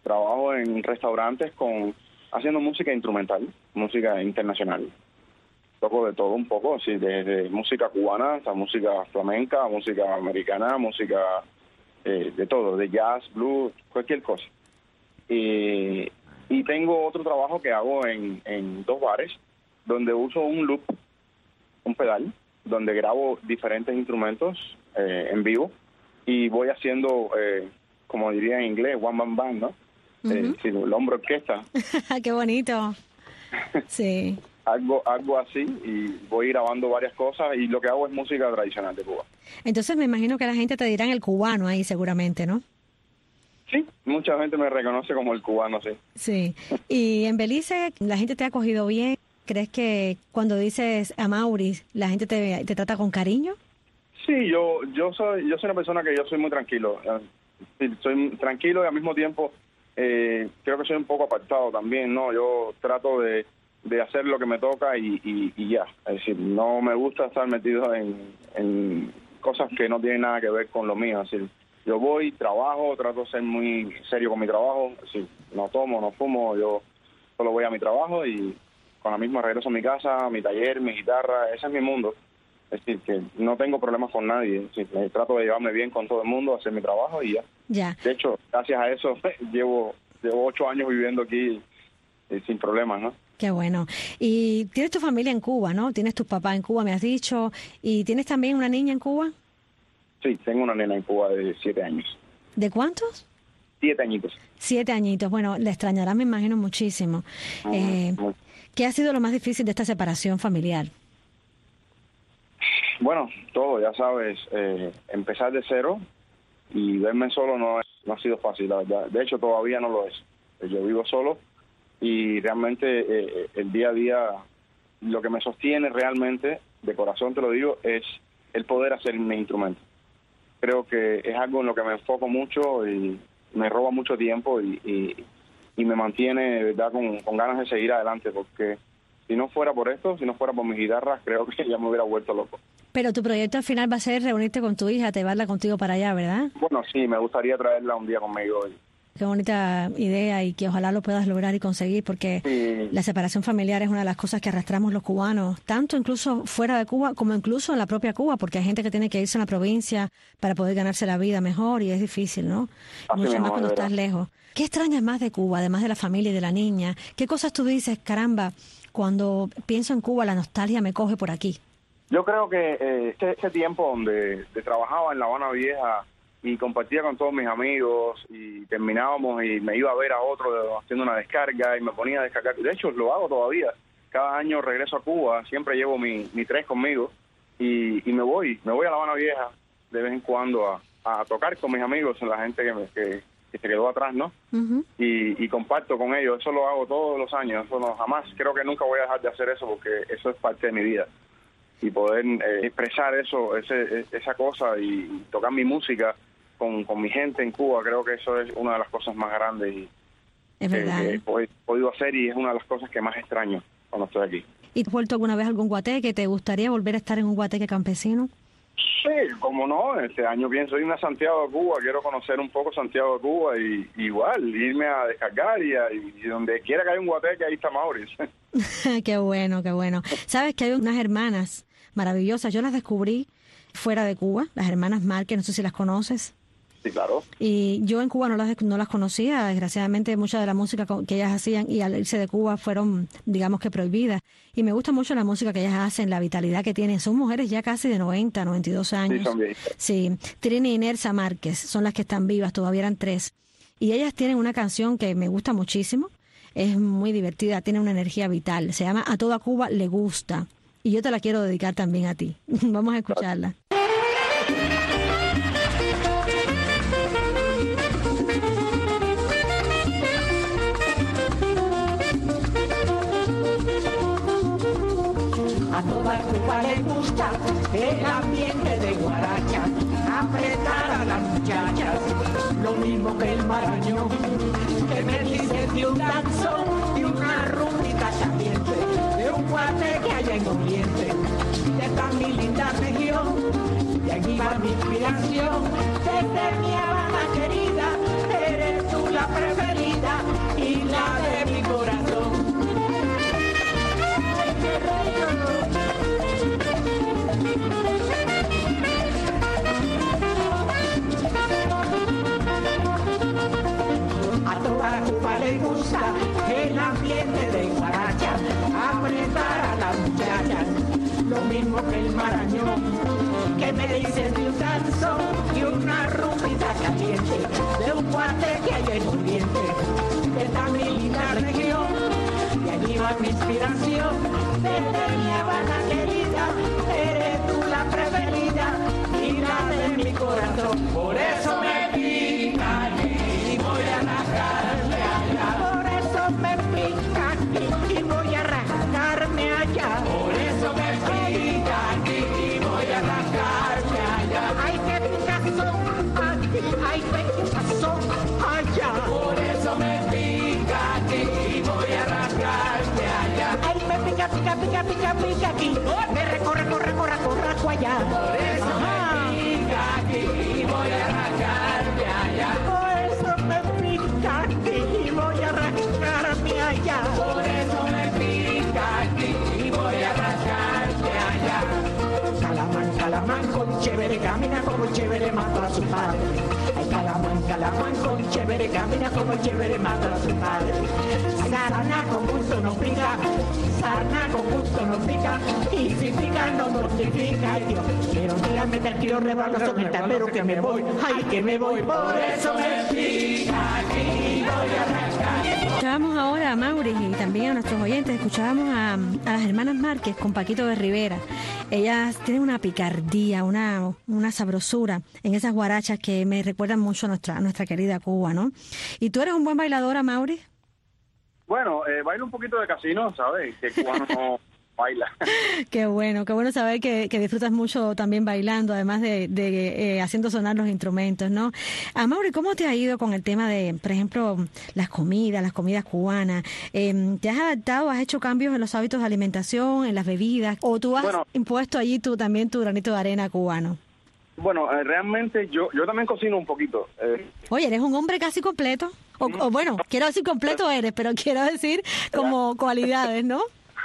trabajo en restaurantes con haciendo música instrumental, música internacional. Toco de todo un poco, sí, desde música cubana hasta música flamenca, música americana, música eh, de todo, de jazz, blues, cualquier cosa. Y, y tengo otro trabajo que hago en, en dos bares, donde uso un loop, un pedal, donde grabo diferentes instrumentos eh, en vivo y voy haciendo, eh, como diría en inglés, one man band, ¿no? Uh-huh. eh, sí, el hombro orquesta. ¡Qué bonito! Sí. algo, algo así, y voy grabando varias cosas y lo que hago es música tradicional de Cuba. Entonces me imagino que la gente te dirán el cubano ahí seguramente, ¿no? Sí, mucha gente me reconoce como el cubano, sí. Sí. ¿Y en Belice la gente te ha acogido bien? ¿Crees que cuando dices Amaury la gente te, te trata con cariño? Sí, yo yo soy yo soy una persona que yo soy muy tranquilo. Sí, soy tranquilo y al mismo tiempo eh, creo que soy un poco apartado también, ¿no? Yo trato de, de hacer lo que me toca y, y, y ya. Es decir, no me gusta estar metido en, en cosas que no tienen nada que ver con lo mío. Es decir, yo voy, trabajo, trato de ser muy serio con mi trabajo. Es decir, no tomo, no fumo, yo solo voy a mi trabajo y con la misma regreso a mi casa, a mi taller, mi guitarra. Ese es mi mundo. Es decir, que no tengo problemas con nadie. Es decir, me trato de llevarme bien con todo el mundo, hacer mi trabajo y ya. Ya. De hecho, gracias a eso llevo, llevo ocho años viviendo aquí eh, sin problemas, ¿no? Qué bueno. Y tienes tu familia en Cuba, ¿no? Tienes tus papás en Cuba, me has dicho. ¿Y tienes también una niña en Cuba? Sí, tengo una nena en Cuba de siete años. ¿De cuántos? Siete añitos. Siete añitos. Bueno, le extrañará, me imagino, muchísimo. Uh-huh. Eh, ¿Qué ha sido lo más difícil de esta separación familiar? Bueno, todo, ya sabes, eh, empezar de cero y verme solo no, es, no ha sido fácil, la verdad. De hecho, todavía no lo es. Yo vivo solo y realmente eh, el día a día, lo que me sostiene realmente, de corazón te lo digo, es el poder hacer mi instrumento. Creo que es algo en lo que me enfoco mucho y me roba mucho tiempo y, y, y me mantiene, de verdad, con, con ganas de seguir adelante, porque si no fuera por esto, si no fuera por mis guitarras, creo que ya me hubiera vuelto loco. Pero tu proyecto al final va a ser reunirte con tu hija, llevarla contigo para allá, ¿verdad? Bueno, sí, me gustaría traerla un día conmigo. Qué bonita idea y que ojalá lo puedas lograr y conseguir, porque sí. La separación familiar es una de las cosas que arrastramos los cubanos, tanto incluso fuera de Cuba como incluso en la propia Cuba, porque hay gente que tiene que irse a la provincia para poder ganarse la vida mejor y es difícil, ¿no? Así Mucho mismo, más cuando estás lejos. ¿Qué extrañas más de Cuba, además de la familia y de la niña? ¿Qué cosas tú dices, caramba, cuando pienso en Cuba la nostalgia me coge por aquí? Yo creo que eh, ese, ese tiempo donde de trabajaba en La Habana Vieja y compartía con todos mis amigos y terminábamos y me iba a ver a otro haciendo una descarga y me ponía a descargar. De hecho, lo hago todavía. Cada año regreso a Cuba, siempre llevo mi, mi tres conmigo y, y me voy, me voy a La Habana Vieja de vez en cuando a, a tocar con mis amigos, la gente que, me, que, que se quedó atrás, ¿no? Uh-huh. Y, y comparto con ellos. Eso lo hago todos los años. Eso no, jamás, creo que nunca voy a dejar de hacer eso porque eso es parte de mi vida. Y poder eh, expresar eso, ese, esa cosa y tocar mi música con, con mi gente en Cuba, creo que eso es una de las cosas más grandes y, es verdad. que, que he podido hacer y es una de las cosas que más extraño cuando estoy aquí. ¿Y has vuelto alguna vez a algún guateque? ¿Te gustaría volver a estar en un guateque campesino? Sí, como no, este año pienso irme a Santiago de Cuba, quiero conocer un poco Santiago de Cuba y igual, irme a descargar y, a, y donde quiera que haya un guateque, ahí está Maurice. Qué bueno, qué bueno. Sabes que hay unas hermanas maravillosas, yo las descubrí fuera de Cuba, las hermanas Márquez, no sé si las conoces. Sí, claro. Y yo en Cuba no las no las conocía, desgraciadamente mucha de la música que ellas hacían y al irse de Cuba fueron, digamos que prohibidas. Y me gusta mucho la música que ellas hacen, la vitalidad que tienen. Son mujeres ya casi de noventa, noventa y dos años. Sí, son bien. Sí, Trini y Nersa Márquez son las que están vivas, todavía eran tres. Y ellas tienen una canción que me gusta muchísimo, es muy divertida, tiene una energía vital, se llama A Toda Cuba Le Gusta. Y yo te la quiero dedicar también a ti. Vamos a escucharla. A toda Cuba le gusta el ambiente de guaracha, apretar a las muchachas, lo mismo que el marañón, que me dice de un danzón, de una rumbita caliente, de un guate que haya en Oriente, de esta mi linda región, y aquí va mi inspiración, desde mi Habana querida, eres tú la la preferida y la de mi corazón. A toda Cuba le gusta el ambiente de guaracha, apretar a las muchachas, lo mismo que el marañón, que me dicen de un danzón y una rumbita caliente, de un guante que hay en Oriente, de esta mi linda región, y allí va mi inspiración, desde mi Habana querida, eres tú la preferida y la de mi corazón, por eso me pica aquí y voy a rascarme allá, por eso me pica aquí y voy a rascarme allá, por eso me pica aquí y voy a rascarme allá, ay qué picazón aquí, ay qué picazón allá, por eso me pica aquí y voy a rascarme allá, ay me pica, pica, pica, pica, pica aquí, me recorre, corre, corre, corre, corre allá, por eso me pica aquí y voy a rascarme allá, por eso me pica aquí y voy a rascarme allá, por eso me pica aquí y voy a rascarme allá. Calamán, calamán con chévere camina como el chévere mata a su padre. Ay, calamán, calamán con chévere camina como el chévere mata a su padre. Sarna con gusto no pica, sarna con gusto no pica, y si pica no mortifica. Ay Dios, pero dígame del tío rebaloso que pero que me voy, ay que me voy, por eso me pica aquí voy a rascar. Escuchábamos ahora a Mauri y también a nuestros oyentes, escuchábamos a, a las hermanas Márquez con Paquito de Rivera. Ellas tienen una picardía, una, una sabrosura en esas guarachas que me recuerdan mucho a nuestra, a nuestra querida Cuba, ¿no? ¿Y tú eres un buen bailador, Mauri? Bueno, eh, bailo un poquito de casino, ¿sabes? Que cubano no baila. Qué bueno, qué bueno saber que, que disfrutas mucho también bailando, además de, de eh, haciendo sonar los instrumentos, ¿no? A Mauri, ¿cómo te ha ido con el tema de, por ejemplo, las comidas, las comidas cubanas? Eh, ¿Te has adaptado, has hecho cambios en los hábitos de alimentación, en las bebidas? ¿O tú has bueno, impuesto allí tú también tu granito de arena cubano? Bueno, eh, realmente yo yo también cocino un poquito. Eh. Oye, eres un hombre casi completo. O, o bueno, quiero decir completo eres, pero quiero decir como cualidades, ¿no?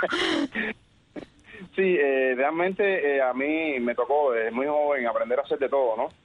Sí, eh, realmente eh, a mí me tocó desde muy joven aprender a hacer de todo, ¿no?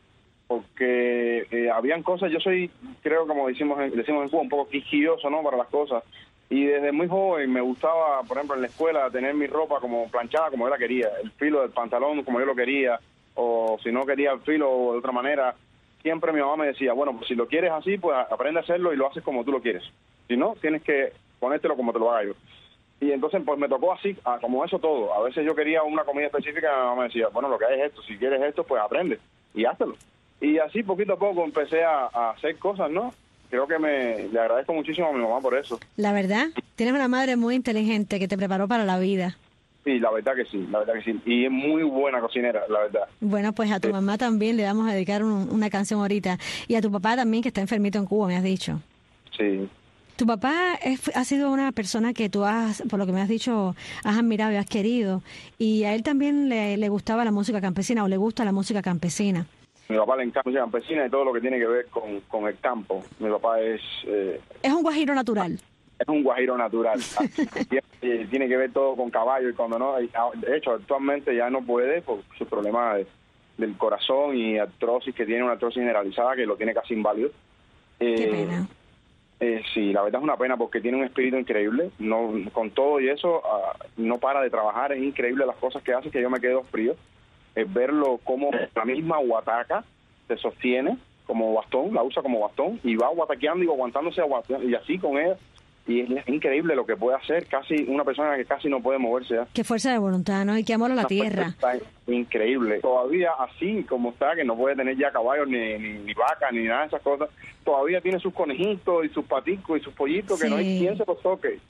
Porque eh, habían cosas, yo soy, creo como decimos en, decimos en Cuba, un poco quisquilloso, ¿no? Para las cosas. Y desde muy joven me gustaba, por ejemplo, en la escuela tener mi ropa como planchada como yo la quería, el filo del pantalón como yo lo quería, o si no quería el filo de otra manera. Siempre mi mamá me decía, bueno, pues si lo quieres así, pues aprende a hacerlo y lo haces como tú lo quieres. Si no, tienes que ponértelo como te lo haga yo. Y entonces pues me tocó así, como eso todo. A veces yo quería una comida específica y mi mamá me decía, bueno, lo que hay es esto, si quieres esto, pues aprende y háztelo. Y así poquito a poco empecé a, a hacer cosas, ¿no? Creo que me le agradezco muchísimo a mi mamá por eso. La verdad, tienes una madre muy inteligente que te preparó para la vida. Sí, la verdad que sí, la verdad que sí. Y es muy buena cocinera, la verdad. Bueno, pues a tu sí. mamá también le vamos a dedicar un, una canción ahorita. Y a tu papá también, que está enfermito en Cuba, me has dicho. Sí. Tu papá es, ha sido una persona que tú has, por lo que me has dicho, has admirado y has querido. Y a él también le, le gustaba la música campesina, o le gusta la música campesina. Mi papá le encanta la música campesina y todo lo que tiene que ver con, con el campo. Mi papá es... Eh, es un guajiro natural. Es un guajiro natural. tiene, tiene que ver todo con caballo y cuando no... De hecho, actualmente ya no puede por su problema de, del corazón y artrosis, que tiene una artrosis generalizada que lo tiene casi inválido. Eh, Qué pena. Eh, sí, la verdad es una pena porque tiene un espíritu increíble. No, con todo y eso, uh, no para de trabajar. Es increíble las cosas que hace, que yo me quedo frío. Es verlo como la misma guataca se sostiene como bastón, la usa como bastón y va guataqueando y aguantándose y así con ella. Y es increíble lo que puede hacer casi una persona que casi no puede moverse ya. Qué fuerza de voluntad, ¿no? Y qué amor a la Una tierra. Está increíble. Todavía así como está, que no puede tener ya caballos, ni, ni, ni vacas, ni nada de esas cosas, todavía tiene sus conejitos y sus paticos y sus pollitos, sí. Que no hay quien se los toque.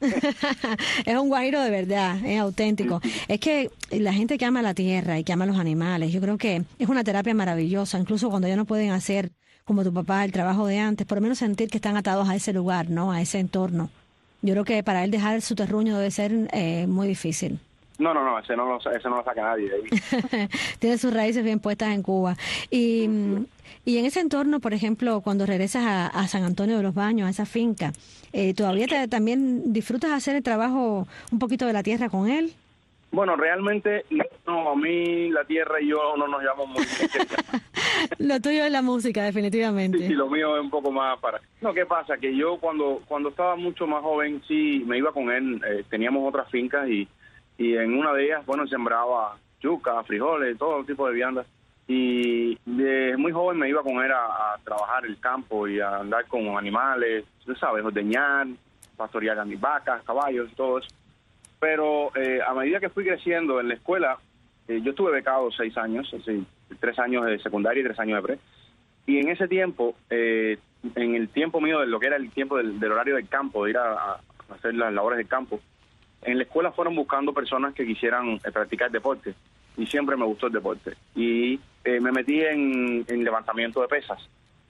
Es un guajiro de verdad, es auténtico. Es que la gente que ama la tierra y que ama los animales, yo creo que es una terapia maravillosa, incluso cuando ya no pueden hacer, como tu papá, el trabajo de antes, por lo menos sentir que están atados a ese lugar, ¿no? A ese entorno. Yo creo que para él dejar su terruño debe ser eh, muy difícil. No, no, no, ese no lo, ese no lo saca nadie de ahí. Tiene sus raíces bien puestas en Cuba. Y, y en ese entorno, por ejemplo, cuando regresas a, a San Antonio de los Baños, a esa finca, eh, ¿todavía te, también disfrutas hacer el trabajo un poquito de la tierra con él? Bueno, realmente, no, a mí la tierra y yo no nos llevamos muy bien. Lo tuyo es la música, definitivamente. Sí, sí, lo mío es un poco más para... No, ¿qué pasa? Que yo cuando cuando estaba mucho más joven, sí, me iba con él, eh, teníamos otras fincas y, y en una de ellas, bueno, sembraba yuca, frijoles, todo tipo de viandas. Y de muy joven me iba con él a, a trabajar el campo y a andar con animales, tú sabes, ordeñar, pastorear a mis vacas, caballos y todo eso. Pero eh, a medida que fui creciendo en la escuela, eh, yo estuve becado seis años, así, tres años de secundaria y tres años de pre. Y en ese tiempo, eh, en el tiempo mío, de lo que era el tiempo del, del horario del campo, de ir a, a hacer las labores del campo, en la escuela fueron buscando personas que quisieran eh, practicar deporte. Y siempre me gustó el deporte. Y eh, me metí en, en levantamiento de pesas.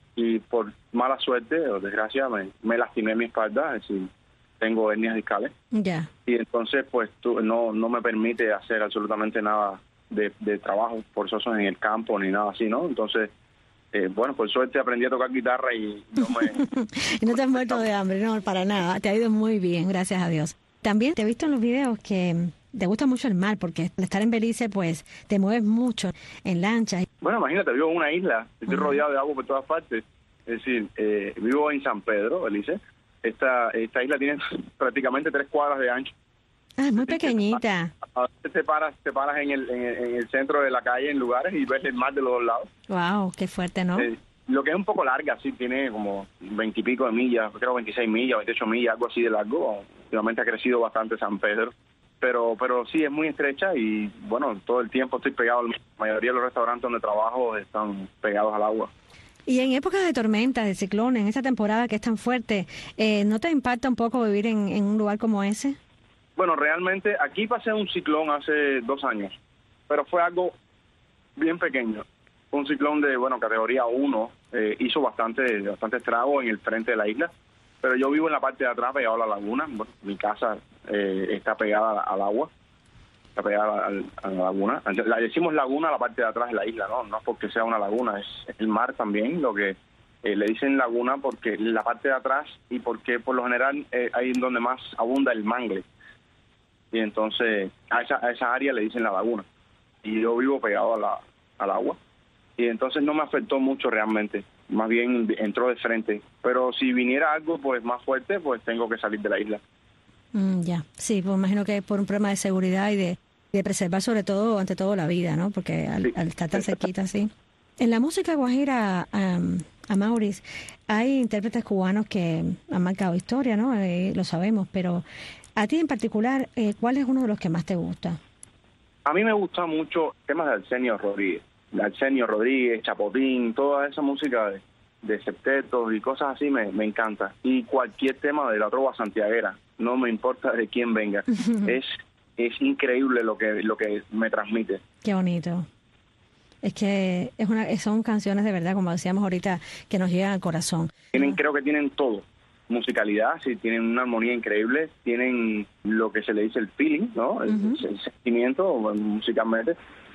Y por mala suerte o desgracia, me, me lastimé mi espalda, es decir, tengo hernias discales. Ya. Yeah. Y entonces, pues, tú, no no me permite hacer absolutamente nada de, de trabajo forzoso en el campo ni nada así, ¿no? Entonces, eh, bueno, por suerte aprendí a tocar guitarra y no me... Y no te has muerto de hambre, no, para nada. Te ha ido muy bien, gracias a Dios. También te he visto en los videos que te gusta mucho el mar, porque al estar en Belice, pues, te mueves mucho en lancha. Bueno, imagínate, vivo en una isla, estoy uh-huh. rodeado de agua por todas partes. Es decir, eh, vivo en San Pedro, Belice. Esta esta isla tiene prácticamente tres cuadras de ancho. Ah, es muy pequeñita. A veces te paras, te paras en el, en, el, en el centro de la calle, en lugares, y ves el mar de los dos lados. Wow, qué fuerte, ¿no? Eh, lo que es un poco larga, sí, tiene como veintipico de millas, creo veintiséis millas, veintiocho millas, algo así de largo. Últimamente ha crecido bastante San Pedro. Pero pero sí, es muy estrecha y, bueno, todo el tiempo estoy pegado. La mayoría de los restaurantes donde trabajo están pegados al agua. Y en épocas de tormentas, de ciclones, en esa temporada que es tan fuerte, eh, ¿no te impacta un poco vivir en, en un lugar como ese? Bueno, realmente aquí pasé un ciclón hace dos años, pero fue algo bien pequeño. Un ciclón de, bueno, categoría uno, eh, hizo bastante bastante estrago en el frente de la isla, pero yo vivo en la parte de atrás, pegado a la laguna. Bueno, mi casa eh, está pegada al agua. Está pegada a la, a la laguna. La decimos laguna a la parte de atrás de la isla, ¿no? No es porque sea una laguna, es el mar también, lo que eh, le dicen laguna porque la parte de atrás y porque por lo general eh, ahí es donde más abunda el mangle. Y entonces a esa, a esa área le dicen la laguna. Y yo vivo pegado a la, al agua. Y entonces no me afectó mucho realmente, más bien entró de frente. Pero si viniera algo pues más fuerte, pues tengo que salir de la isla. Mm, ya, sí, pues imagino que por un problema de seguridad y de, de preservar sobre todo, ante todo, la vida, ¿no? Porque al, sí. al estar tan cerquita, sí. En la música guajira, um, a Maurice, hay intérpretes cubanos que han marcado historia, ¿no? Eh, lo sabemos, pero a ti en particular, eh, ¿cuál es uno de los que más te gusta? A mí me gusta mucho temas de Arsenio Rodríguez, de Arsenio Rodríguez, Chapotín, toda esa música de, de septetos y cosas así me, me encanta. Y cualquier tema de la trova santiaguera, no me importa de quién venga. es es increíble lo que lo que me transmite. Qué bonito. Es que es una son canciones de verdad, como decíamos ahorita, que nos llegan al corazón. Tienen, creo que tienen todo. Musicalidad, sí, tienen una armonía increíble, tienen lo que se le dice el feeling, ¿no? El, uh-huh. el sentimiento musicalmente.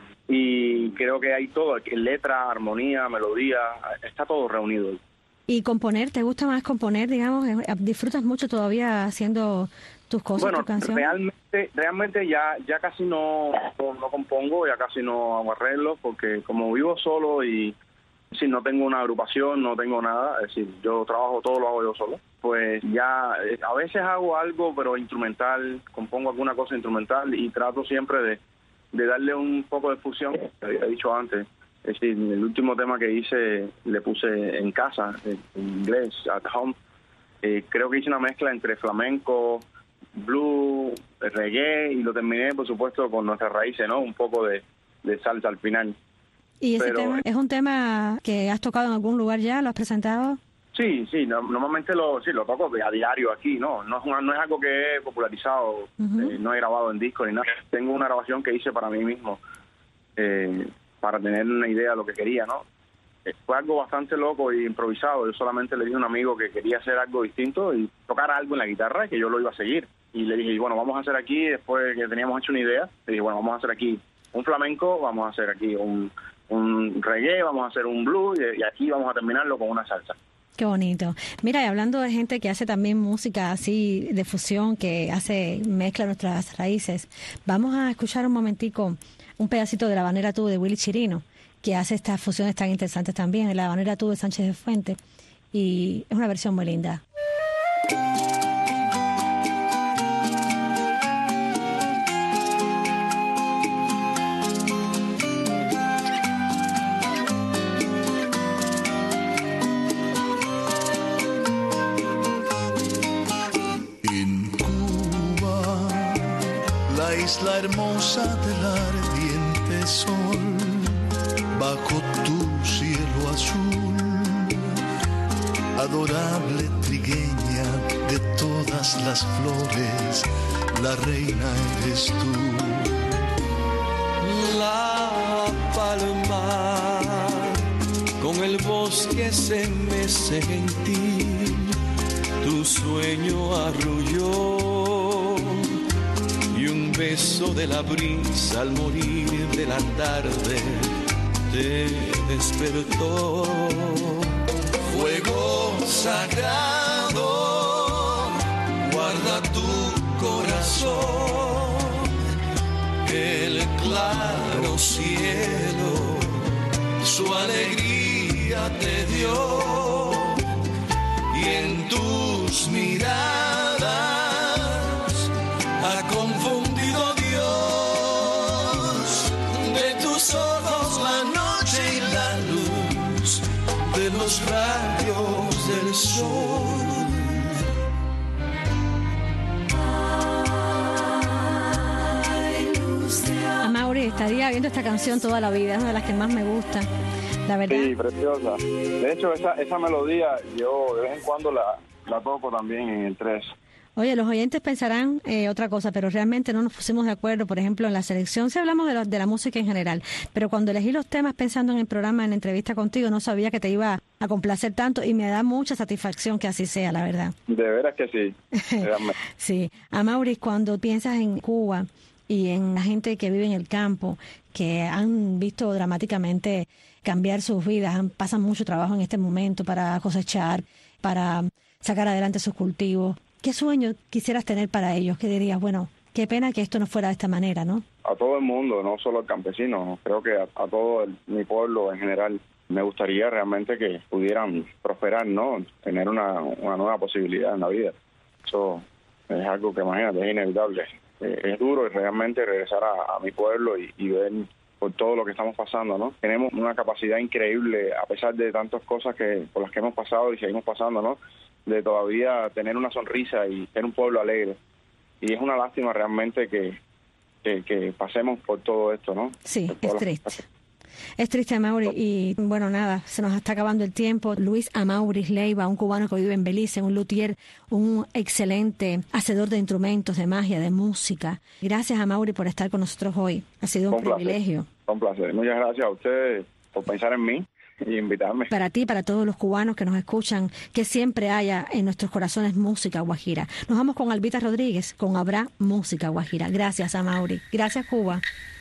Y creo que hay todo, letra, armonía, melodía, está todo reunido. ¿Y componer? ¿Te gusta más componer, digamos? ¿Disfrutas mucho todavía haciendo tus cosas, bueno, tus canciones? realmente realmente ya ya casi no, no, no compongo, ya casi no hago arreglos, porque como vivo solo y si no tengo una agrupación, no tengo nada, es decir, yo trabajo todo, lo hago yo solo, pues ya a veces hago algo, pero instrumental, compongo alguna cosa instrumental y trato siempre de, de darle un poco de fusión, que había dicho antes. Es decir, el último tema que hice le puse en casa, en inglés, at home. Eh, creo que hice una mezcla entre flamenco, blues, reggae, y lo terminé, por supuesto, con nuestras raíces, ¿no? Un poco de, de salsa al final. ¿Y ese Pero, tema es un tema que has tocado en algún lugar ya? ¿Lo has presentado? Sí, sí, no, normalmente lo sí lo toco a diario aquí, ¿no? No es, una, no es algo que he popularizado, uh-huh. eh, no he grabado en disco ni nada. Tengo una grabación que hice para mí mismo, eh, para tener una idea de lo que quería, ¿no? Fue algo bastante loco y improvisado. Yo solamente le dije a un amigo que quería hacer algo distinto y tocar algo en la guitarra, que yo lo iba a seguir. y le dije, bueno, vamos a hacer aquí, después que teníamos hecho una idea, le dije, bueno, vamos a hacer aquí un flamenco, vamos a hacer aquí un, un reggae, vamos a hacer un blues, y, y aquí vamos a terminarlo con una salsa. Qué bonito. Mira, y hablando de gente que hace también música así de fusión, que hace mezcla nuestras raíces, vamos a escuchar un momentico un pedacito de La Habanera Tú de Willy Chirino, que hace estas fusiones tan interesantes también, La Habanera Tú de Sánchez de Fuente, y es una versión muy linda. La hermosa del ardiente sol, bajo tu cielo azul, adorable trigueña de todas las flores, la reina eres tú. La palma con el bosque se mece gentil, tu sueño arrulló. Un beso de la brisa al morir de la tarde te despertó. Fuego sagrado, guarda tu corazón, el claro cielo su alegría te dio, y en tus miradas ha confundido Dios de tus ojos la noche y la luz de los rayos del sol. Amaury, estaría viendo esta canción toda la vida, es una de las que más me gusta, la verdad. Sí, preciosa. De hecho, esa, esa melodía yo de vez en cuando la, la toco también en el tres. Oye, los oyentes pensarán eh, otra cosa, pero realmente no nos pusimos de acuerdo, por ejemplo, en la selección. Sí hablamos de, lo, de la música en general, pero cuando elegí los temas pensando en el programa, en la entrevista contigo, no sabía que te iba a complacer tanto y me da mucha satisfacción que así sea, la verdad. De veras que sí. Sí. Amaury, cuando piensas en Cuba y en la gente que vive en el campo, que han visto dramáticamente cambiar sus vidas, han, pasan mucho trabajo en este momento para cosechar, para sacar adelante sus cultivos, ¿qué sueño quisieras tener para ellos? ¿Qué dirías? Bueno, qué pena que esto no fuera de esta manera, ¿no? A todo el mundo, no solo al campesino, creo que a, a todo el, mi pueblo en general, me gustaría realmente que pudieran prosperar, ¿no? Tener una, una nueva posibilidad en la vida. Eso es algo que, imagínate, es inevitable. Eh, es duro realmente regresar a, a mi pueblo y, y ver por todo lo que estamos pasando, ¿no? Tenemos una capacidad increíble, a pesar de tantas cosas que por las que hemos pasado y seguimos pasando, ¿no?, de todavía tener una sonrisa y ser un pueblo alegre. Y es una lástima realmente que, que, que pasemos por todo esto, ¿no? Sí, es triste. Es triste, Amaury, y bueno, nada, se nos está acabando el tiempo. Luis Amaury Leiva, un cubano que vive en Belice, un luthier, un excelente hacedor de instrumentos, de magia, de música. Gracias, Amaury, por estar con nosotros hoy. Ha sido un, un privilegio. Un placer. Muchas gracias a ustedes por pensar en mí y invitarme. Para ti, para todos los cubanos que nos escuchan, que siempre haya en nuestros corazones música guajira. Nos vamos con Albita Rodríguez, con Habrá Música Guajira. Gracias, Amaury. Gracias, Cuba.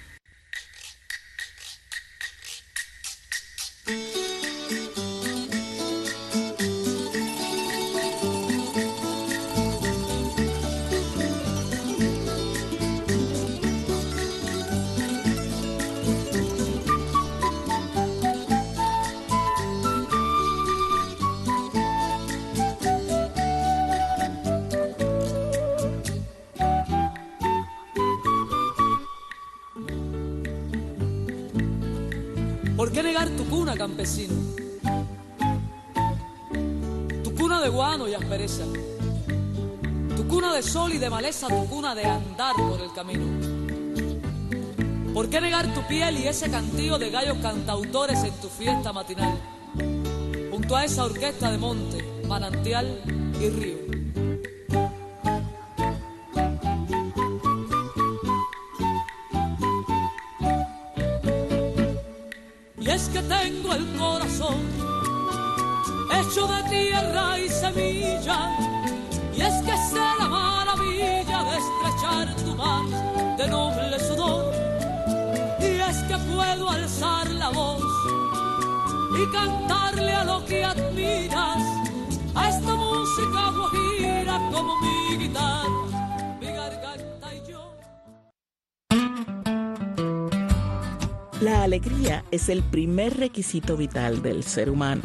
¿Por qué negar tu cuna, campesino? Tu cuna de guano y aspereza, tu cuna de sol y de maleza, tu cuna de andar por el camino. ¿Por qué negar tu piel y ese cantío de gallos cantautores en tu fiesta matinal, junto a esa orquesta de monte, manantial y río? Y es que tengo el corazón hecho de tierra y semilla, y es que sé la maravilla más de noble sudor. Y es que puedo alzar la voz y cantarle a lo que admiras, a esta música guajira como mi guitarra, mi garganta y yo. La alegría es el primer requisito vital del ser humano.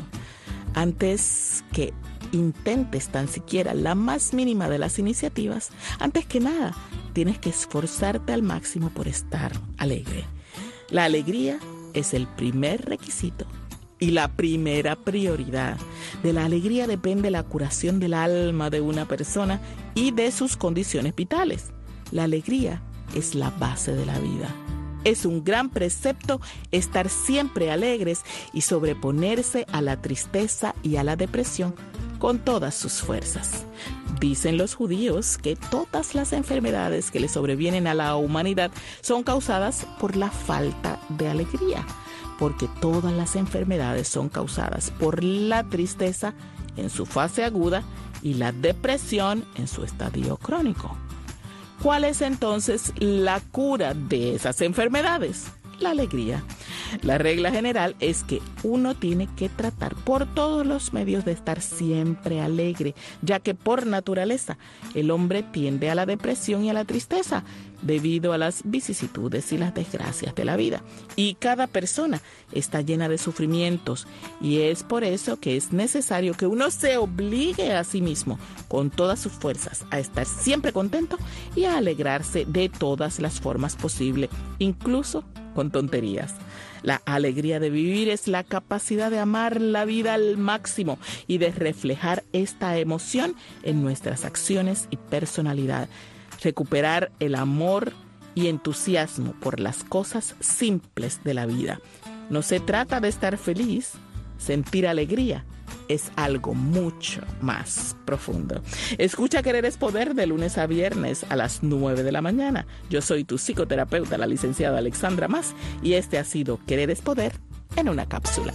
Antes que intentes tan siquiera la más mínima de las iniciativas, antes que nada, tienes que esforzarte al máximo por estar alegre. La alegría es el primer requisito y la primera prioridad. De la alegría depende la curación del alma de una persona y de sus condiciones vitales. La alegría es la base de la vida. Es un gran precepto estar siempre alegres y sobreponerse a la tristeza y a la depresión con todas sus fuerzas. Dicen los judíos que todas las enfermedades que le sobrevienen a la humanidad son causadas por la falta de alegría, porque todas las enfermedades son causadas por la tristeza en su fase aguda y la depresión en su estadio crónico. ¿Cuál es entonces la cura de esas enfermedades? La alegría. La regla general es que uno tiene que tratar por todos los medios de estar siempre alegre, ya que por naturaleza el hombre tiende a la depresión y a la tristeza debido a las vicisitudes y las desgracias de la vida. Y cada persona está llena de sufrimientos y es por eso que es necesario que uno se obligue a sí mismo con todas sus fuerzas a estar siempre contento y a alegrarse de todas las formas posibles, incluso con tonterías. La alegría de vivir es la capacidad de amar la vida al máximo y de reflejar esta emoción en nuestras acciones y personalidad. Recuperar el amor y entusiasmo por las cosas simples de la vida. No se trata de estar feliz, sentir alegría es algo mucho más profundo. Escucha Querer es Poder de lunes a viernes a las nueve de la mañana. Yo soy tu psicoterapeuta, la licenciada Alexandra Mas, y este ha sido Querer es Poder en una cápsula.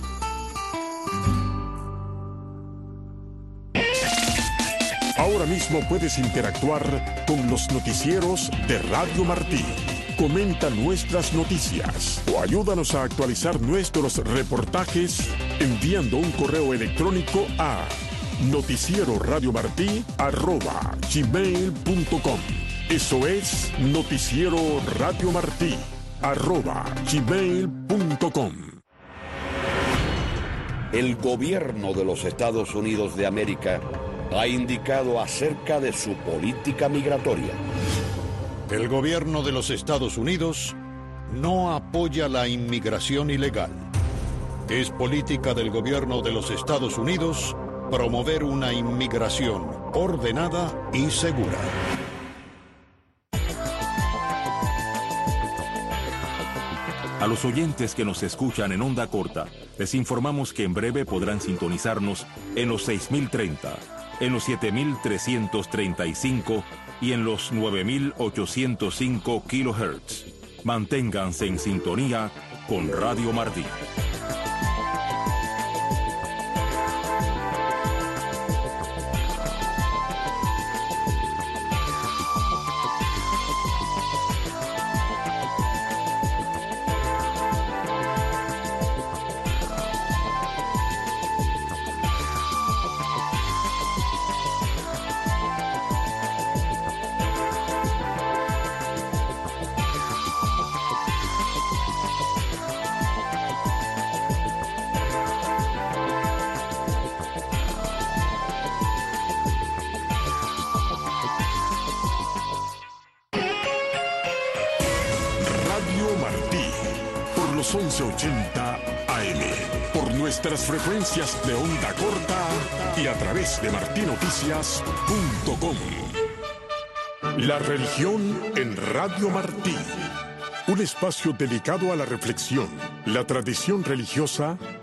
Ahora mismo puedes interactuar con los noticieros de Radio Martí. Comenta nuestras noticias o ayúdanos a actualizar nuestros reportajes enviando un correo electrónico a noticieroradiomartí arroba gmail punto com. Eso es noticieroradiomartí arroba gmail punto com. El gobierno de los Estados Unidos de América ha indicado acerca de su política migratoria. El gobierno de los Estados Unidos no apoya la inmigración ilegal. Es política del gobierno de los Estados Unidos promover una inmigración ordenada y segura. A los oyentes que nos escuchan en onda corta, les informamos que en breve podrán sintonizarnos en los seis mil treinta, en los siete mil trescientos treinta y cinco y en los nueve mil ochocientos cinco kilohertz. Manténganse en sintonía con Radio Martí. once ochenta A M, por nuestras frecuencias de onda corta y a través de martí noticias punto com. La religión en Radio Martí, un espacio dedicado a la reflexión, la tradición religiosa